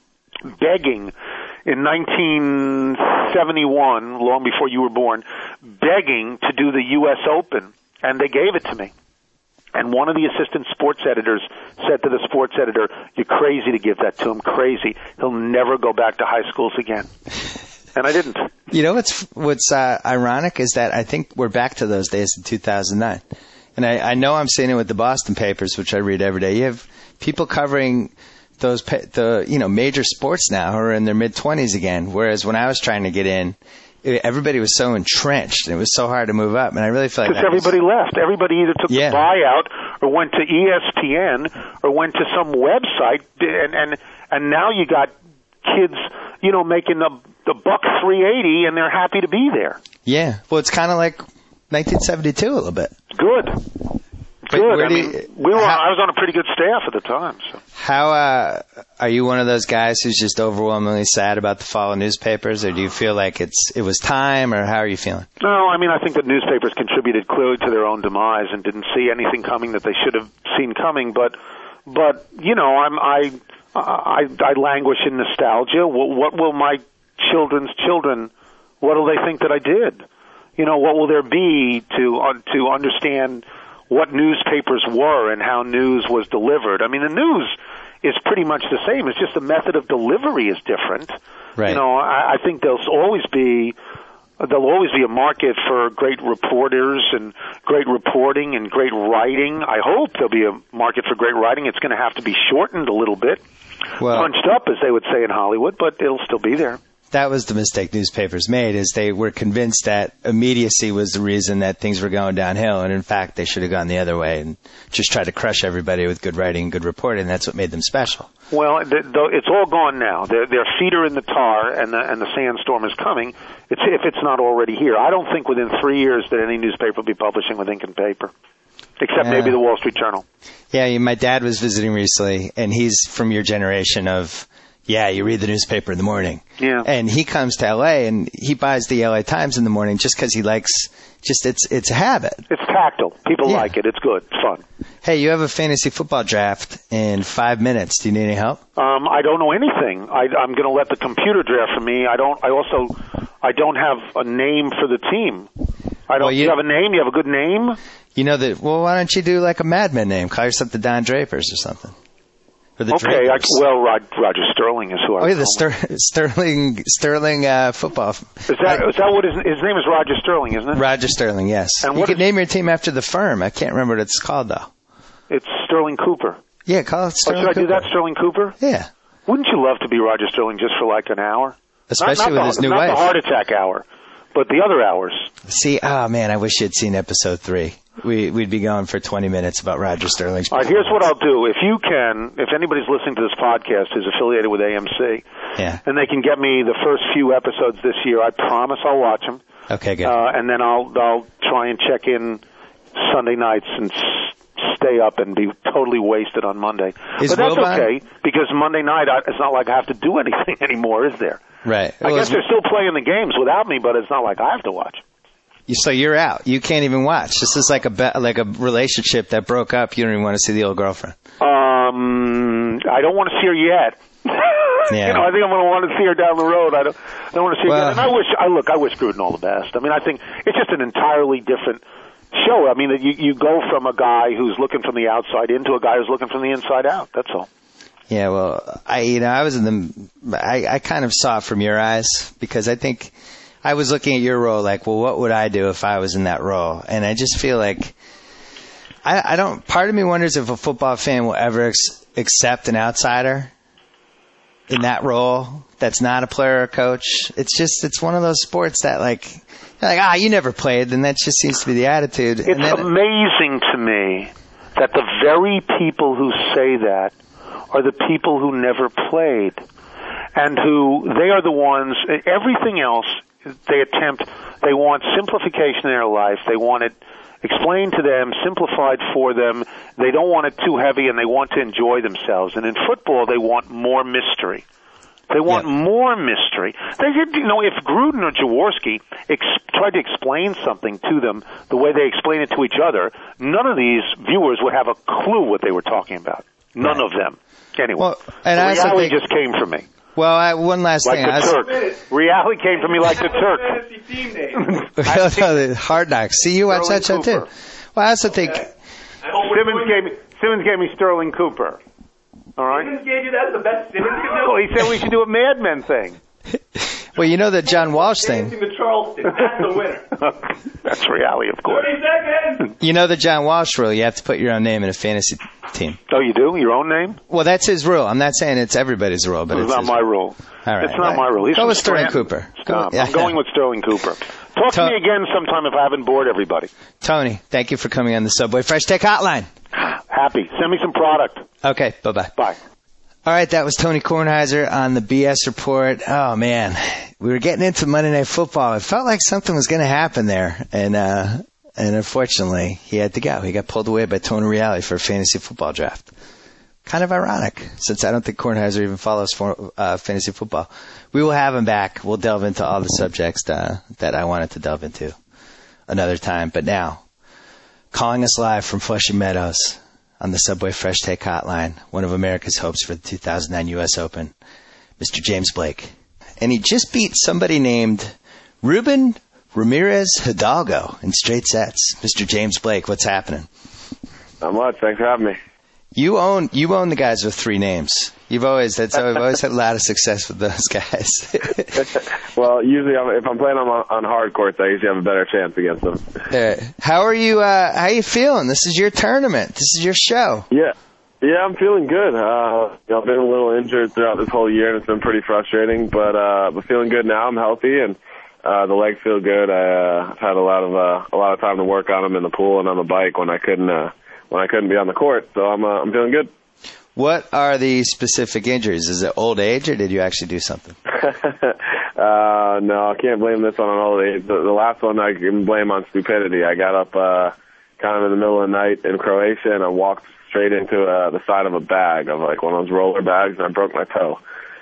begging in nineteen seventy-one, long before you were born, begging to do the U S Open, and they gave it to me. And one of the assistant sports editors said to the sports editor, "You're crazy to give that to him. Crazy. He'll never go back to high schools again." And I didn't. You know what's what's uh, ironic is that I think we're back to those days in two thousand nine. And I, I know I'm seeing it with the Boston papers, which I read every day. You have people covering those the you know major sports now who are in their mid twenties again. Whereas when I was trying to get in, everybody was so entrenched, and it was so hard to move up. And I really feel like because everybody was, left. Everybody either took yeah. the buyout or went to E S P N or went to some website, and and and now you got kids, you know, making the the buck three eighty, and they're happy to be there. Yeah, well, it's kind of like nineteen seventy-two a little bit. Good. But Good. I you, mean, we were. how, I was on a pretty good staff at the time. So. How uh, are you one of those guys who's just overwhelmingly sad about the fall of newspapers, or do you feel like it's it was time, or how are you feeling? No, I mean, I think that newspapers contributed clearly to their own demise and didn't see anything coming that they should have seen coming. But, but you know, I'm I I, I languish in nostalgia. What, what will my children's children? What will they think that I did? You know, what will there be to uh, to understand what newspapers were and how news was delivered? I mean, the news is pretty much the same. It's just the method of delivery is different. Right. You know, I, I think there'll always be there'll always be a market for great reporters and great reporting and great writing. I hope there'll be a market for great writing. It's going to have to be shortened a little bit, well, punched up, as they would say in Hollywood, but it'll still be there. That was the mistake newspapers made, is they were convinced that immediacy was the reason that things were going downhill, and in fact they should have gone the other way and just tried to crush everybody with good writing and good reporting, and that's what made them special. Well, the, the, it's all gone now. Their, their feet are in the tar, and the, and the sandstorm is coming, it's, if it's not already here. I don't think within three years that any newspaper will be publishing with ink and paper, except yeah. maybe the Wall Street Journal. Yeah, my dad was visiting recently, and he's from your generation of... Yeah, you read the newspaper in the morning. Yeah. And he comes to L A and he buys the L A Times in the morning just because he likes, just it's it's a habit. It's tactile. People yeah. like it. It's good. It's fun. Hey, you have a fantasy football draft in five minutes. Do you need any help? Um, I don't know anything. I, I'm going to let the computer draft for me. I don't. I also, I don't have a name for the team. I don't. Well, you, you have a name? You have a good name? You know that. Well, why don't you do like a Mad Men name? Call yourself the Don Drapers or something. The okay, I, well, Rod, Roger Sterling is who I. Oh, yeah, the Ster- Sterling Sterling uh, football. Is that I, is that what his his name is? Roger Sterling, isn't it? Roger Sterling, yes. And you what could is, name your team after the firm. I can't remember what it's called though. It's Sterling Cooper. Yeah, call it Sterling. Oh, should I Cooper. do that, Sterling Cooper? Yeah. Wouldn't you love to be Roger Sterling just for like an hour? Especially not, not with the, his new not wife. Not the heart attack hour, but the other hours. See, oh man, I wish you'd seen episode three. We, we'd be going for twenty minutes about Roger Sterling's. All right, here's what I'll do. If you can, if anybody's listening to this podcast who's affiliated with A M C, yeah. and they can get me the first few episodes this year, I promise I'll watch them. Okay, good. Uh, and then I'll I'll try and check in Sunday nights and s- stay up and be totally wasted on Monday. Is but that's Wilbon? okay, because Monday night, I, it's not like I have to do anything anymore, is there? Right. I well, guess they're still playing the games without me, but it's not like I have to watch. So you're out. You can't even watch. This is like a be- like a relationship that broke up. You don't even want to see the old girlfriend. Um, I don't want to see her yet. Yeah. You know, I think I'm going to want to see her down the road. I don't, I don't want to see well, her. And I wish, I look, I wish Gruden all the best. I mean, I think it's just an entirely different show. I mean, you you go from a guy who's looking from the outside into a guy who's looking from the inside out. That's all. Yeah, well, I you know I was in the I I kind of saw it from your eyes, because I think I was looking at your role like, well, what would I do if I was in that role? And I just feel like I, I don't. Part of me wonders if a football fan will ever ex- accept an outsider in that role that's not a player or coach. It's just it's one of those sports that like you're like ah you never played, then that just seems to be the attitude. It's and then, amazing to me that the very people who say that are the people who never played, and who they are the ones. Everything else they attempt. They want simplification in their life. They want it explained to them, simplified for them. They don't want it too heavy, and they want to enjoy themselves. And in football, they want more mystery. They want yeah. more mystery. They, you know, if Gruden or Jaworski ex- tried to explain something to them the way they explain it to each other, none of these viewers would have a clue what they were talking about. None right. of them. Anyway, well, and the I reality think, just came from me. Well, I, one last like thing. Like the I Turk. Reality came from me like the Turk. Fantasy team name. no, Hard Knocks. See, you watch Sterling that show Cooper. too. Well, I also think Okay. Simmons gave me Simmons gave me Sterling Cooper. All right. Simmons gave you that. The best Simmons could do. Well, he said we should do a Mad Men thing. well, you know that John Walsh thing. Dancing with Charleston. That's the winner. That's reality, of course. Thirty seconds. You know the John Walsh rule. You have to put your own name in a fantasy team. Oh, you do? Your own name? Well, that's his rule. I'm not saying it's everybody's rule, but it's, it's not his my rule. rule. All right. It's not Well, my rule. He's go from with Sterling Scranton. Cooper. Stop. Go, yeah. I'm going with Sterling Cooper. Talk to, to me again sometime if I haven't bored everybody. Tony, thank you for coming on the Subway Fresh Take Hotline. Happy. Send me some product. Okay, bye-bye. Bye. All right, that was Tony Kornheiser on the B S Report. Oh, man, we were getting into Monday Night Football. It felt like something was going to happen there, and uh, and unfortunately, he had to go. He got pulled away by Tony Reale for a fantasy football draft. Kind of ironic, since I don't think Kornheiser even follows for, uh, fantasy football. We will have him back. We'll delve into all the subjects uh, that I wanted to delve into another time. But now, calling us live from Flushing Meadows on the Subway Fresh Take Hotline, one of America's hopes for the two thousand nine U S Open, Mister James Blake. And he just beat somebody named Ruben Ramirez Hidalgo in straight sets. Mister James Blake, what's happening? Not much. Thanks for having me. You own you own the guys with three names. You've always that's I've always had a lot of success with those guys. Well, usually I'm, if I'm playing on on hard courts, I usually have a better chance against them. Uh, how are you? Uh, how are you feeling? This is your tournament. This is your show. Yeah, yeah, I'm feeling good. Uh, you know, I've been a little injured throughout this whole year, and it's been pretty frustrating. But uh, but feeling good now. I'm healthy, and uh, the legs feel good. I, uh, I've had a lot of uh, a lot of time to work on them in the pool and on the bike when I couldn't uh, when I couldn't be on the court. So I'm uh, I'm feeling good. What are the specific injuries? Is it old age, or did you actually do something? uh, no, I can't blame this on old age. The, the last one I can blame on stupidity. I got up uh, kind of in the middle of the night in Croatia, and I walked straight into uh, the side of a bag, of like one of those roller bags, and I broke my toe.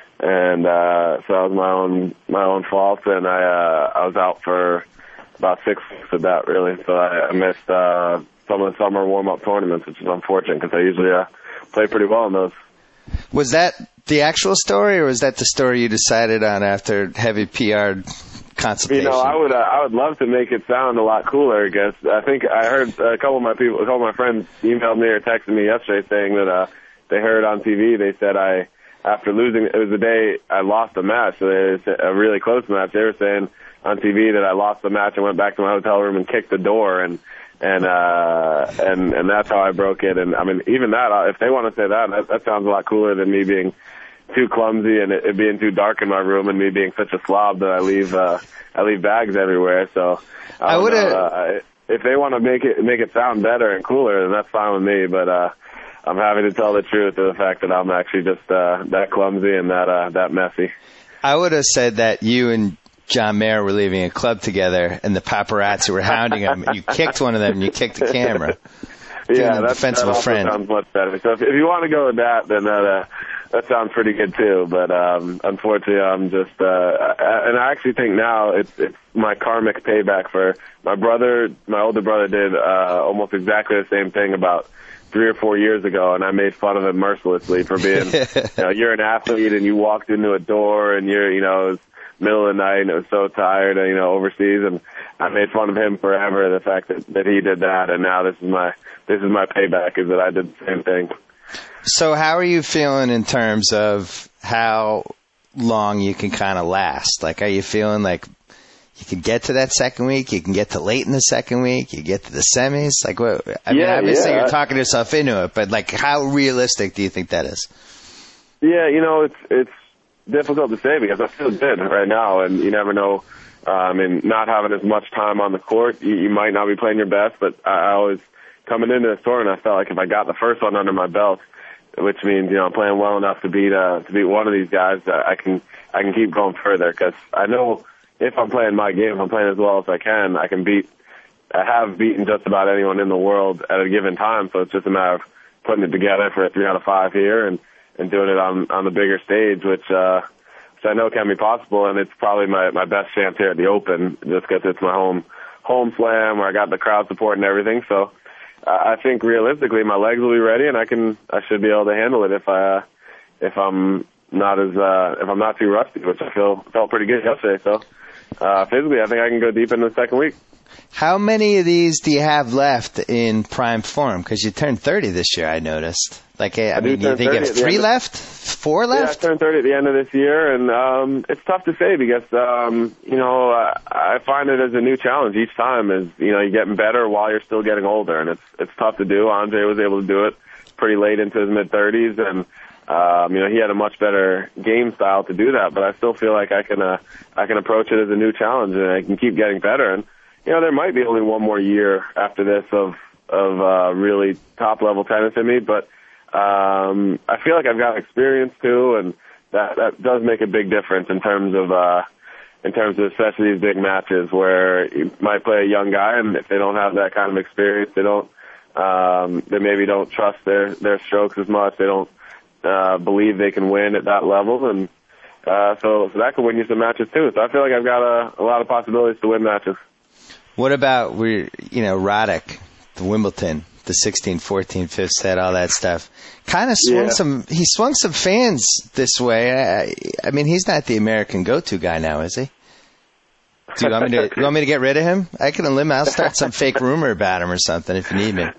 And uh, so that was my own my own fault, and I uh, I was out for about six weeks with that, really. So I, I missed uh, some of the summer warm-up tournaments, which is unfortunate because I usually uh, play pretty well in those. Was that the actual story, or was that the story you decided on after heavy P R consultation? You know, I would uh, I would love to make it sound a lot cooler. I guess I think I heard a couple of my people, a couple of my friends emailed me or texted me yesterday saying that uh, they heard on T V. They said I, after losing, it was the day I lost the match, so it was a really close match. They were saying on T V that I lost the match and went back to my hotel room and kicked the door and. And, uh, and, and that's how I broke it. And I mean, even that, if they want to say that, that, that sounds a lot cooler than me being too clumsy and it, it being too dark in my room and me being such a slob that I leave, uh, I leave bags everywhere. So I, I would have, uh, if they want to make it, make it sound better and cooler, then that's fine with me. But, uh, I'm happy to tell the truth of the fact that I'm actually just, uh, that clumsy and that, uh, that messy. I would have said that you and John Mayer were leaving a club together, and the paparazzi were hounding him. You kicked one of them, and you kicked the camera. Yeah, that's, defense that of a also friend. sounds much better. So if, if you want to go with that, then that uh, that sounds pretty good too. But um, unfortunately, I'm just, uh, I, and I actually think now it's it's my karmic payback for my brother. My older brother did uh, almost exactly the same thing about three or four years ago, and I made fun of him mercilessly for being, you know, you're an athlete and you walked into a door and you're, you know, it was middle of the night and it was so tired, you know, overseas, and I made fun of him forever, the fact that, that he did that, and now this is my this is my payback, is that I did the same thing. So how are you feeling in terms of how long you can kind of last? Like, are you feeling like you can get to that second week, you can get to late in the second week, you get to the semis? Like, what? I mean, yeah, obviously yeah. you're talking yourself into it, but like, how realistic do you think that is? Yeah, you know, it's it's difficult to say because I feel good right now, and you never know. Uh, I mean, not having as much time on the court, you, you might not be playing your best, but I, I always, coming into this tournament, I felt like if I got the first one under my belt, which means, you know, I'm playing well enough to beat uh, to beat one of these guys, that I can I can keep going further, because I know if I'm playing my game, if I'm playing as well as I can, I can beat, I have beaten just about anyone in the world at a given time, so it's just a matter of putting it together for a three out of five here, and and doing it on on the bigger stage, which uh, which I know can be possible, and it's probably my my best chance here at the Open, just because it's my home home slam where I got the crowd support and everything. So uh, I think realistically, my legs will be ready, and I can I should be able to handle it if I uh, if I'm not as uh, if I'm not too rusty, which I feel felt pretty good yesterday. So uh, physically, I think I can go deep into the second week. How many of these do you have left in prime form? Because you turned thirty this year, I noticed. Like, I, I mean, do you think you have three left? Four left? Yeah, I turned thirty at the end of this year, and um, it's tough to say because, um, you know, uh, I find it as a new challenge each time. Is, you know, you're getting better while you're still getting older, and it's it's tough to do. Andre was able to do it pretty late into his mid thirties, and um, you know he had a much better game style to do that. But I still feel like I can uh, I can approach it as a new challenge, and I can keep getting better. And you know there might be only one more year after this of of uh, really top level tennis in me, but um, I feel like I've got experience too, and that that does make a big difference in terms of. Uh, in terms of especially these big matches where you might play a young guy, and if they don't have that kind of experience, they don't, um, they maybe don't trust their, their strokes as much. They don't uh, believe they can win at that level, and uh, so, so that could win you some matches too. So I feel like I've got a, a lot of possibilities to win matches. What about, we, you know, Roddick, the Wimbledon, the sixteen fourteen fifth set, all that stuff? Kind of swung Yeah. some, he swung some fans this way. I, I mean, he's not the American go-to guy now, is he? Do you want me to, you want me to get rid of him? I can eliminate, I'll start some fake rumor about him or something if you need me.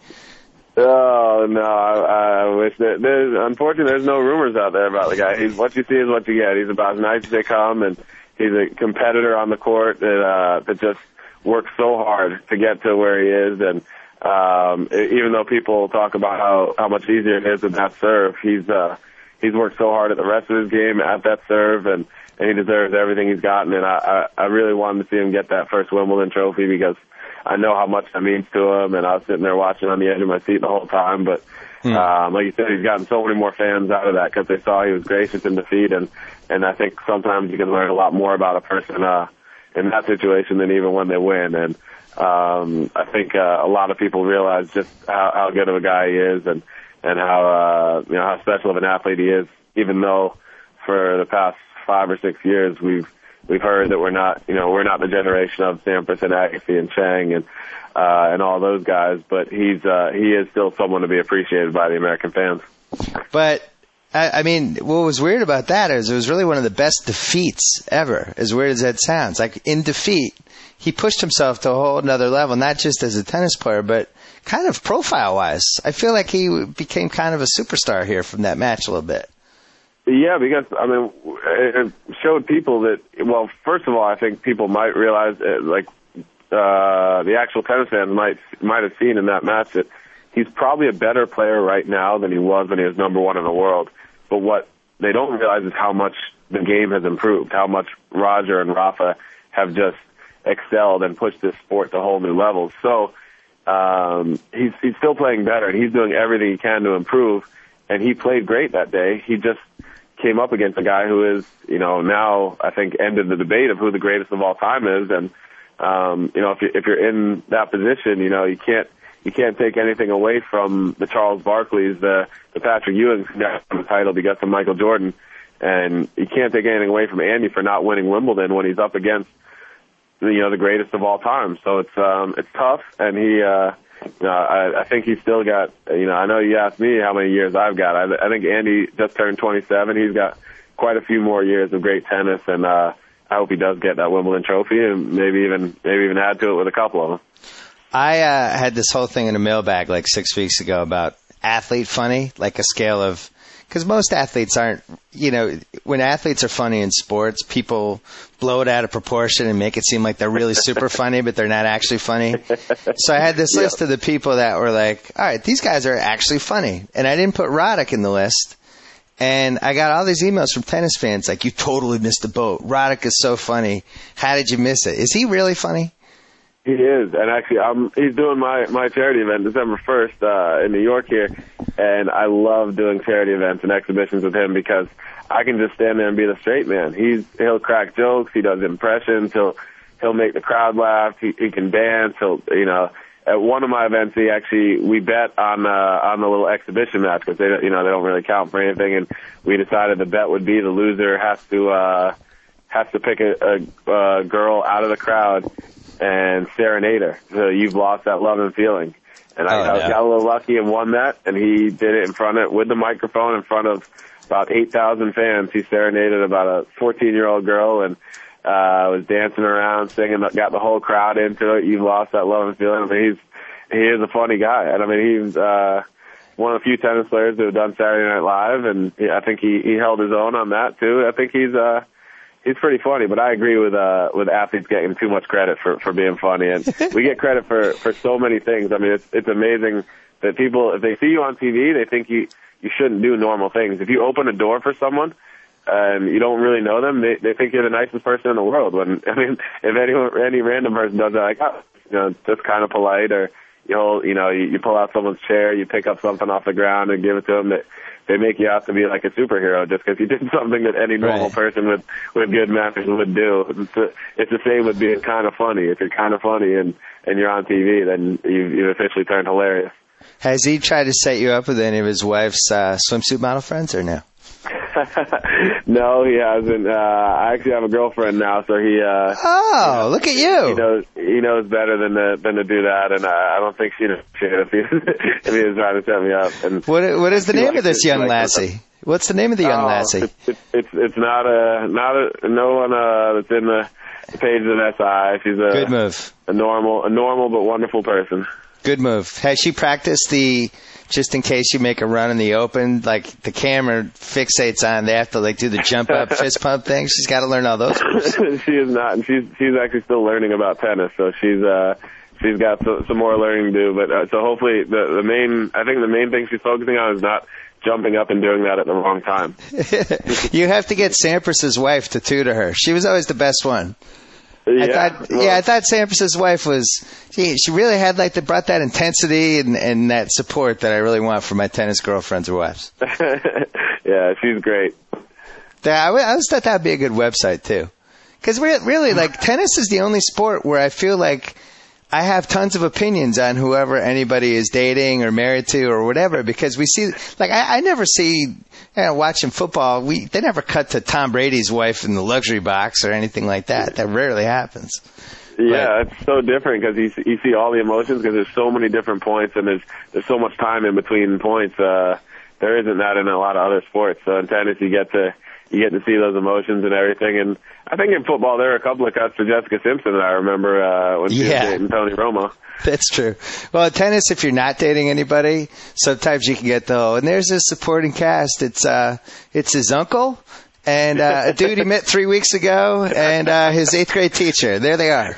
Oh no! I, I wish that there's unfortunately there's no rumors out there about the guy. He's what you see is what you get. He's about as nice as they come, and he's a competitor on the court that uh, that just works so hard to get to where he is. And um, even though people talk about how how much easier it is with that serve, he's uh, he's worked so hard at the rest of his game at that serve, and, and he deserves everything he's gotten. And I, I I really wanted to see him get that first Wimbledon trophy because I know how much that means to him, and I was sitting there watching on the edge of my seat the whole time. But hmm. um, like you said, he's gotten so many more fans out of that because they saw he was gracious in defeat, and and I think sometimes you can learn a lot more about a person uh, in that situation than even when they win. And um, I think uh, a lot of people realize just how, how good of a guy he is, and and how uh, you know how special of an athlete he is. Even though for the past five or six years we've We've heard that we're not, you know, we're not the generation of Sampras and Agassi and Chang and uh, and all those guys, but he's uh, he is still someone to be appreciated by the American fans. But I, I mean, what was weird about that is it was really one of the best defeats ever. As weird as that sounds, like in defeat, he pushed himself to a whole another level, not just as a tennis player, but kind of profile-wise. I feel like he became kind of a superstar here from that match a little bit. Yeah, because, I mean, it showed people that, well, first of all, I think people might realize, uh, like, uh, the actual tennis fans might might have seen in that match that he's probably a better player right now than he was when he was number one in the world. But what they don't realize is how much the game has improved, how much Roger and Rafa have just excelled and pushed this sport to whole new levels. So um, he's, he's still playing better, and he's doing everything he can to improve, and he played great that day. He just came up against a guy who is, you know, now I think ended the debate of who the greatest of all time is. And, um, you know, if, you, if you're in that position, you know, you can't, you can't take anything away from the Charles Barkleys, the, the Patrick Ewings who got the title because of Michael Jordan. And you can't take anything away from Andy for not winning Wimbledon when he's up against, you know, the greatest of all time. So it's, um, it's tough. And he, uh, No, I, I think he's still got, you know, I know you asked me how many years I've got. I, I think Andy just turned twenty-seven. He's got quite a few more years of great tennis, and uh, I hope he does get that Wimbledon trophy and maybe even maybe even add to it with a couple of them. I uh, had this whole thing in a mailbag like six weeks ago about athlete funny, like a scale of, because most athletes aren't, you know, when athletes are funny in sports, people blow it out of proportion and make it seem like they're really super funny, but they're not actually funny. So I had this Yep. list of the people that were like, all right, these guys are actually funny. And I didn't put Roddick in the list. And I got all these emails from tennis fans like, you totally missed the boat. Roddick is so funny. How did you miss it? Is he really funny? He is, and actually, um, he's doing my, my charity event December first uh, in New York here, and I love doing charity events and exhibitions with him because I can just stand there and be the straight man. He's he'll crack jokes, he does impressions, he'll he'll make the crowd laugh, he, he can dance. He'll you know at one of my events he actually we bet on uh, on the little exhibition match because they you know they don't really count for anything, and we decided the bet would be the loser has to uh, has to pick a, a, a girl out of the crowd and serenade her. So you've lost that love and feeling. And I, oh, I yeah. got a little lucky and won that, and he did it in front of, with the microphone in front of about eight thousand fans. He serenaded about a fourteen-year-old girl and uh, was dancing around, singing, got the whole crowd into it. You've lost that love and feeling. I mean, he's, he is a funny guy. And I mean, he's uh, one of the few tennis players who have done Saturday Night Live, and I think he, he held his own on that too. I think he's, uh, he's pretty funny. But I agree with uh with athletes getting too much credit for for being funny, and we get credit for for so many things. I mean, it's it's amazing that people, if they see you on T V, they think you you shouldn't do normal things. If you open a door for someone and you don't really know them, they they think you're the nicest person in the world. When I mean, if anyone any random person does that, like, oh, you know, just kind of polite, or you'll you know you, you pull out someone's chair, you pick up something off the ground and give it to them. That they make you out to be like a superhero just because you did something that any normal Right. person with with good manners would do. It's the, it's the same with being kind of funny. If you're kind of funny and and you're on T V, then you you officially turned hilarious. Has he tried to set you up with any of his wife's uh, swimsuit model friends, or no? No, he hasn't. Uh, I actually have a girlfriend now, so he. Uh, Oh, look at He you! knows he knows better than to than to do that, and uh, I don't think she'd appreciate it if he if he was trying to set me up. And What what is the she name likes of this it. She young likes it. lassie? What's the name of the young Oh, lassie? It's, it's it's it's not a not a no one uh, that's in the page of S I. She's a Good move. a normal a normal but wonderful person. Good move. Has she practiced the just in case you make a run in the open, like the camera fixates on, they have to like do the jump up fist pump thing? She's got to learn all those moves. She is not, and she's she's actually still learning about tennis, so she's uh she's got so, some more learning to do. But uh, so hopefully the the main I think the main thing she's focusing on is not jumping up and doing that at the wrong time. You have to get Sampras's wife to tutor her. She was always the best one. I Yeah, thought, well, yeah, I thought Sampras's wife was. She, she really had like that, brought that intensity and, and that support that I really want for my tennis girlfriends or wives. yeah, she's great. Yeah, I, I always thought that'd be a good website too, because re- really, like tennis is the only sport where I feel like I have tons of opinions on whoever anybody is dating or married to or whatever. Because we see, like, I, I never see, you know, watching football. We they never cut to Tom Brady's wife in the luxury box or anything like that. That rarely happens. Yeah, it's so different because you, see- you see all the emotions because there's so many different points and there's there's so much time in between points. Uh, there isn't that in a lot of other sports. So in tennis, you get to you get to see those emotions and everything. And I think in football, there are a couple of cuts to Jessica Simpson that I remember uh, when she Yeah. was dating Tony Romo. That's true. Well, tennis, if you're not dating anybody, sometimes you can get the, oh, and there's this supporting cast. It's uh, it's his uncle and uh, a dude he met three weeks ago and uh, his eighth grade teacher. There they are.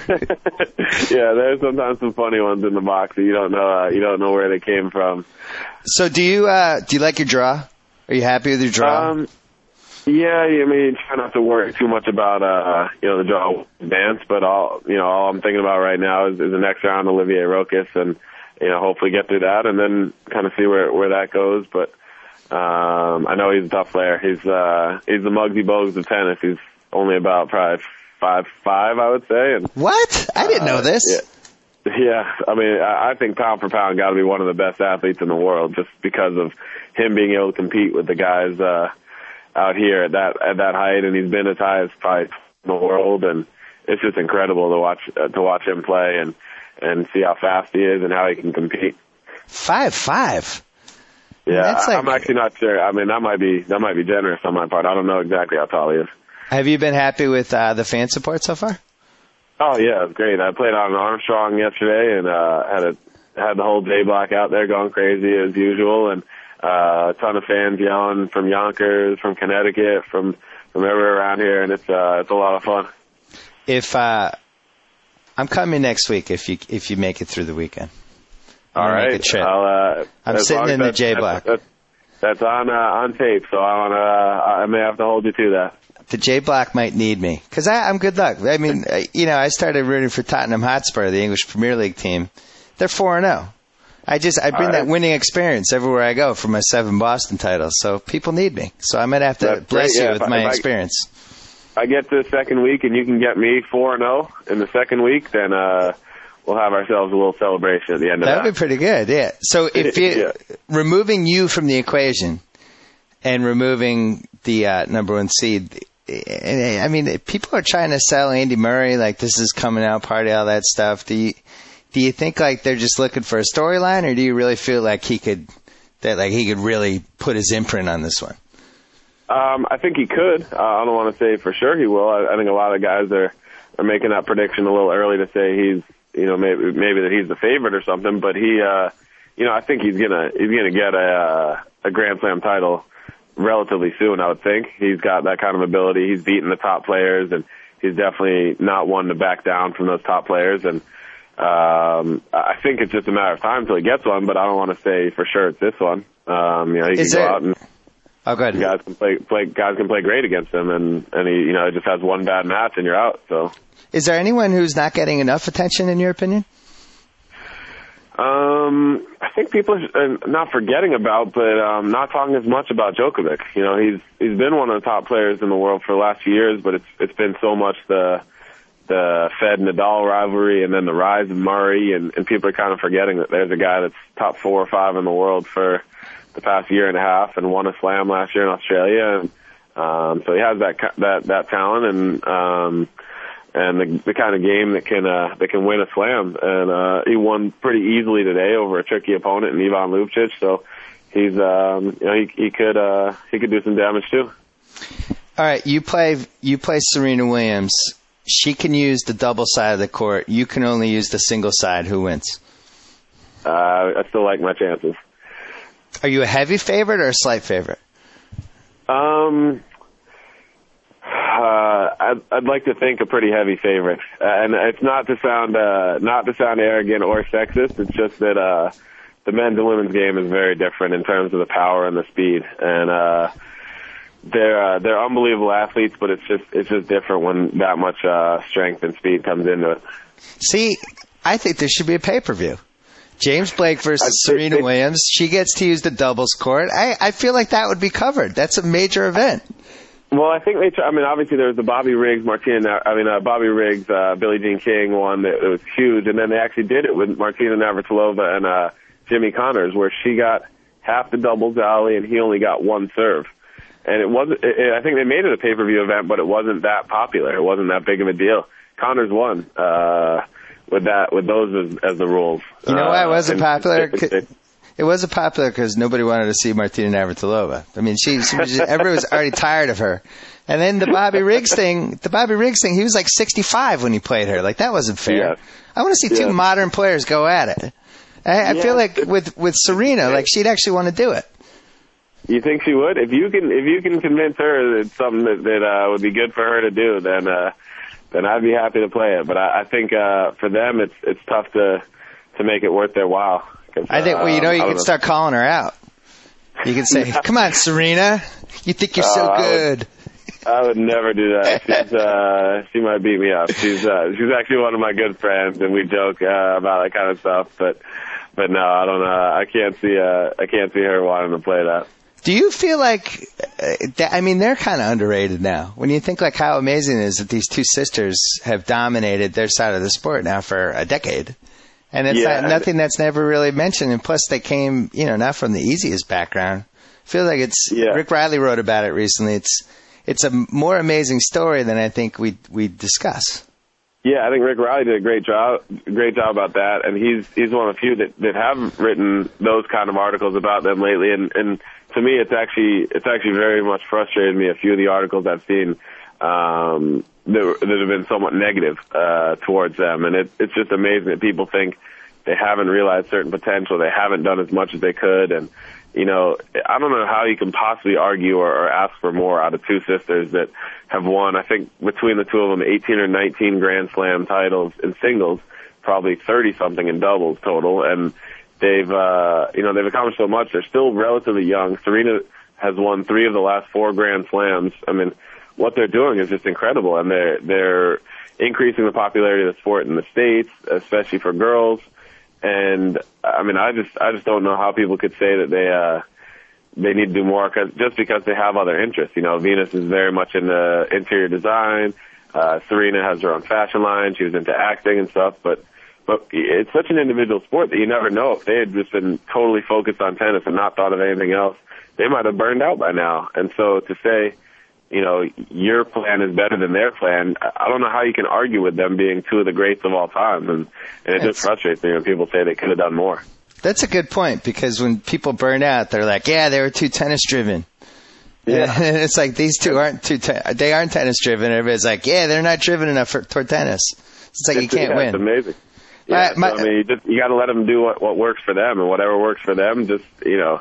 Yeah, there's sometimes some funny ones in the box that you don't know uh, you don't know where they came from. So do you uh, do you like your draw? Are you happy with your draw? Um, yeah, I mean, try not to worry too much about, uh, you know, the draw dance, but all, you know, all I'm thinking about right now is, is the next round, Olivier Rochus, and, you know, hopefully get through that and then kind of see where, where that goes. But, um, I know he's a tough player. He's, uh, he's the Muggsy Bogues of tennis. He's only about probably five, five, I would say. And, What? I didn't know this. yeah. Yeah, I mean, I I think pound for pound got to be one of the best athletes in the world just because of him being able to compete with the guys, uh, out here at that at that height, and he's been as high as probably in the world, and it's just incredible to watch uh, to watch him play and and see how fast he is and how he can compete. Five five. Yeah, That's I, like- I'm actually not sure. I mean, that might be that might be generous on my part. I don't know exactly how tall he is. Have you been happy with uh, the fan support so far? Oh yeah, it was great. I played on Armstrong yesterday and uh, had a had the whole J Block out there going crazy as usual, and uh, a ton of fans yelling from Yonkers, from Connecticut, from from everywhere around here, and it's uh, it's a lot of fun. If uh, I'm coming next week, if you if you make it through the weekend. I'm All gonna right, make a trip. I'll, uh, I'm as sitting long as in the that's- J that's- Block. That's, that's on uh, on tape, so I wanna uh, I may have to hold you to that. The J Block might need me because I'm good luck. I mean, uh, you know, I started rooting for Tottenham Hotspur, the English Premier League team. They're four and zero. I just I bring All right. that winning experience everywhere I go for my seven Boston titles. So people need me. So I might have to That's bless great, you yeah. with If I- my if I- experience. I get to the second week and you can get me four and zero in the second week, then uh, we'll have ourselves a little celebration at the end of That would that. be pretty good. Yeah. So if you Yeah. removing you from the equation and removing the uh, number one seed. I mean, people are trying to sell Andy Murray like this is coming out party, all that stuff. Do you do you think like they're just looking for a storyline, or do you really feel like he could that like he could really put his imprint on this one? Um, I think he could. Uh, I don't want to say for sure he will. I, I think a lot of guys are are making that prediction a little early to say he's, you know, maybe maybe that he's the favorite or something. But he, uh, you know, I think he's gonna he's gonna get a uh, a Grand Slam title relatively soon, I would think. He's got that kind of ability. He's beaten the top players, and he's definitely not one to back down from those top players. And um, I think it's just a matter of time until he gets one, but I don't want to say for sure it's this one. Um, you know, he Is can go there- out and Oh, go ahead. guys can play, play. Guys can play great against him, and and he, you know, just has one bad match and you're out. So, Is there anyone who's not getting enough attention, in your opinion? um, I think people are not forgetting about, but um, not talking as much about Djokovic. You know, he's he's been one of the top players in the world for the last few years, but it's it's been so much the the Fed Nadal rivalry, and then the rise of Murray, and, and people are kind of forgetting that there's a guy that's top four or five in the world for the past year and a half, and won a slam last year in Australia, and um, so he has that that that talent and um, and the, the kind of game that can uh, that can win a slam. And uh, he won pretty easily today over a tricky opponent in Ivan Lubčić. So he's um, you know he he could uh, he could do some damage too. All right, you play you play Serena Williams. She can use the double side of the court. You can only use the single side. Who wins? Uh, I still like my chances. Are you a heavy favorite or a slight favorite? Um, uh, I'd, I'd like to think a pretty heavy favorite, uh, and it's not to sound uh, not to sound arrogant or sexist. It's just that uh, the men's and women's game is very different in terms of the power and the speed, and uh, they're uh, they're unbelievable athletes. But it's just it's just different when that much uh, strength and speed comes into it. See, I think there should be a pay-per-view. James Blake versus Serena Williams. She gets to use the doubles court. I, I feel like that would be covered. That's a major event. Well, I think they. Try, I mean, obviously there was the Bobby Riggs, Martina. I mean, uh, Bobby Riggs, uh, Billie Jean King one that it was huge, and then they actually did it with Martina Navratilova and uh, Jimmy Connors, where she got half the doubles alley and he only got one serve. And it wasn't. It, it, I think they made it a pay-per-view event, but it wasn't that popular. It wasn't that big of a deal. Connors won. Uh, With that, with those as, as the rules. You know why it wasn't uh, popular? and, It wasn't popular because nobody wanted to see Martina Navratilova. I mean, she, she was just, everyone was already tired of her. And then the Bobby Riggs thing, the Bobby Riggs thing, he was like sixty-five when he played her. Like, that wasn't fair. Yeah. I want to see two Yeah. modern players go at it. I, I Yeah. feel like with with Serena, like she'd actually want to do it. You think she would? If you can, if you can convince her that it's something that, that uh, would be good for her to do, then uh, then I'd be happy to play it. But I, I think uh, for them, it's it's tough to to make it worth their while. I think, well, you know, you um, can start calling her out. You can say, "Come on, Serena, you think you're so Uh, I would- good." I would never do that. She's, uh, she might beat me up. She's, uh, she's actually one of my good friends, and we joke, uh, about that kind of stuff. But, but no, I don't, uh, I can't see, uh, I can't see her wanting to play that. Do you feel like, uh, that, I mean, they're kind of underrated now. When you think like how amazing it is that these two sisters have dominated their side of the sport now for a decade. And it's Yeah. not, nothing that's never really mentioned. And plus they came, you know, not from the easiest background. I feel like it's, Yeah. Rick Riley wrote about it recently. It's, it's a more amazing story than I think we we discuss. Yeah, I think Rick Riley did a great job, great job about that, and he's he's one of the few that that have written those kind of articles about them lately. And and to me, it's actually it's actually very much frustrated me. A few of the articles I've seen um, that, that have been somewhat negative uh, towards them, and it, it's just amazing that people think they haven't realized certain potential, they haven't done as much as they could, and you know, I don't know how you can possibly argue or, or ask for more out of two sisters that have won, I think, between the two of them, eighteen or nineteen Grand Slam titles in singles, probably thirty-something in doubles total, and they've, uh, you know, they've accomplished so much. They're still relatively young. Serena has won three of the last four Grand Slams. I mean, what they're doing is just incredible, and they're, they're increasing the popularity of the sport in the States, especially for girls. And I mean, I just, I just don't know how people could say that they, uh, they need to do more, cause, just because they have other interests. You know, Venus is very much into interior design. Uh, Serena has her own fashion line. She was into acting and stuff, but, but it's such an individual sport that you never know. If they had just been totally focused on tennis and not thought of anything else, they might have burned out by now. And so to say, you know, your plan is better than their plan, I don't know how you can argue with them being two of the greats of all time. And, and it just frustrates me when people say they could have done more. That's a good point, because when people burn out, they're like, yeah, they were too tennis driven. Yeah. And it's like, these two aren't too, te- they aren't tennis driven. Everybody's like, yeah, they're not driven enough for, toward tennis. It's like, you It's- can't yeah, win. It's amazing. Yeah, My- my- so, I mean, you just, you got to let them do what, what works for them, and whatever works for them, just, you know,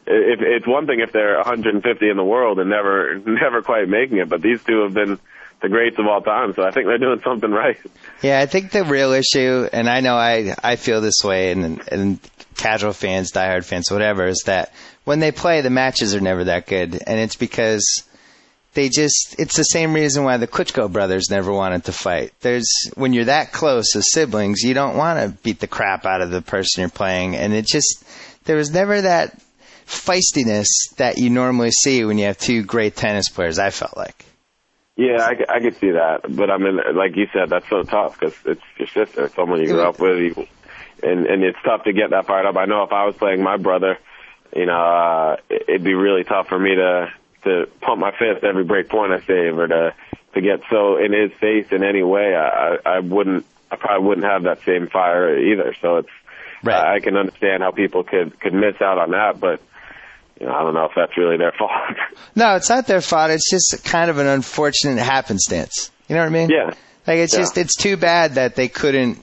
if, it's one thing if they're one hundred fifty in the world and never never quite making it, but these two have been the greats of all time, so I think they're doing something right. Yeah, I think the real issue, and I know I, I feel this way, and, and casual fans, diehard fans, whatever, is that when they play, the matches are never that good, and it's because they just, it's the same reason why the Klitschko brothers never wanted to fight. There's, when you're that close as siblings, you don't want to beat the crap out of the person you're playing, and it just, there was never that feistiness that you normally see when you have two great tennis players, I felt like. Yeah, I, I could see that, but I mean, like you said, that's so tough because it's your sister, it's someone you grew up with, you, and and it's tough to get that fired up. I know if I was playing my brother, you know, uh, it'd be really tough for me to to pump my fist every break point I save, or to to get so in his face in any way. I I wouldn't, I probably wouldn't have that same fire either. So it's, right. uh, I can understand how people could could miss out on that, but. You know, I don't know if that's really their fault. No, it's not their fault. It's just kind of an unfortunate happenstance. You know what I mean? Yeah. Like, it's yeah. just, it's too bad that they couldn't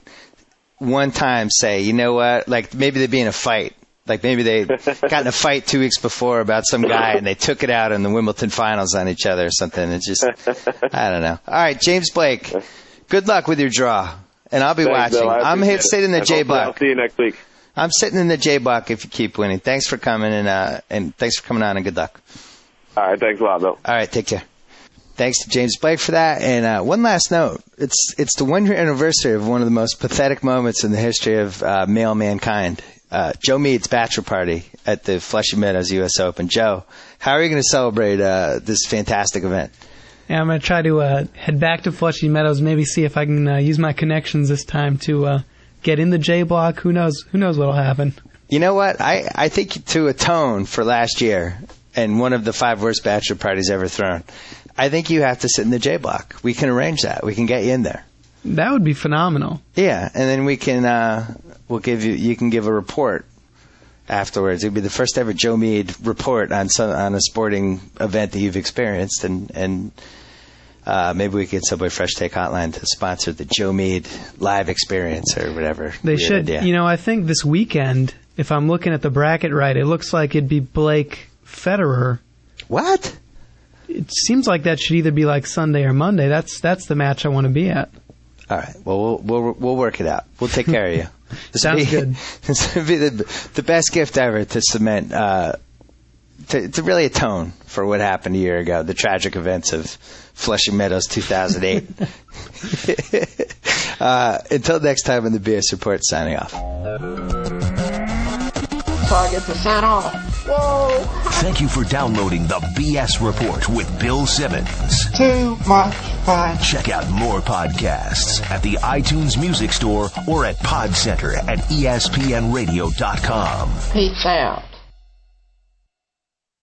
one time say, you know what, like maybe they'd be in a fight. Like maybe they got in a fight two weeks before about some guy and they took it out in the Wimbledon finals on each other or something. It's just, I don't know. All right, James Blake, good luck with your draw. And I'll be Thanks, watching. Bill, I'm hit sitting in the J Block. I'll see you next week. I'm sitting in the J Block if you keep winning. Thanks for coming, and uh, and thanks for coming on, and good luck. All right, thanks a lot, Bill. All right, take care. Thanks to James Blake for that. And uh, one last note: it's it's the one year anniversary of one of the most pathetic moments in the history of uh, male mankind. Uh, Joe Meade's bachelor party at the Flushing Meadows U S Open. Joe, how are you going to celebrate uh, this fantastic event? Yeah, I'm going to try to uh, head back to Flushing Meadows, maybe see if I can uh, use my connections this time to. Uh, Get in the J Block. Who knows? Who knows what'll happen? You know what? I, I think to atone for last year and one of the five worst bachelor parties ever thrown, I think you have to sit in the J Block. We can arrange that. We can get you in there. That would be phenomenal. Yeah, and then we can uh, we'll give you you can give a report afterwards. It'd be the first ever Joe Meade report on some on a sporting event that you've experienced, and and. Uh, maybe we get Subway Fresh Take Hotline to sponsor the Joe Meade live experience or whatever. They should. Idea. You know, I think this weekend, if I'm looking at the bracket right, it looks like it'd be Blake Federer. What? It seems like that should either be like Sunday or Monday. That's that's the match I want to be at. All right. Well, we'll we'll, we'll work it out. We'll take care of you. This Sounds be, good. This would be the the best gift ever to cement. Uh, To, to really atone for what happened a year ago, the tragic events of Flushing Meadows two thousand eight. uh, until next time on the B S Report, signing off. So I get to sign off. Whoa! Thank you for downloading the B S Report with Bill Simmons. Too much fun. Check out more podcasts at the iTunes Music Store or at Pod Center at E S P N radio dot com. Peace out.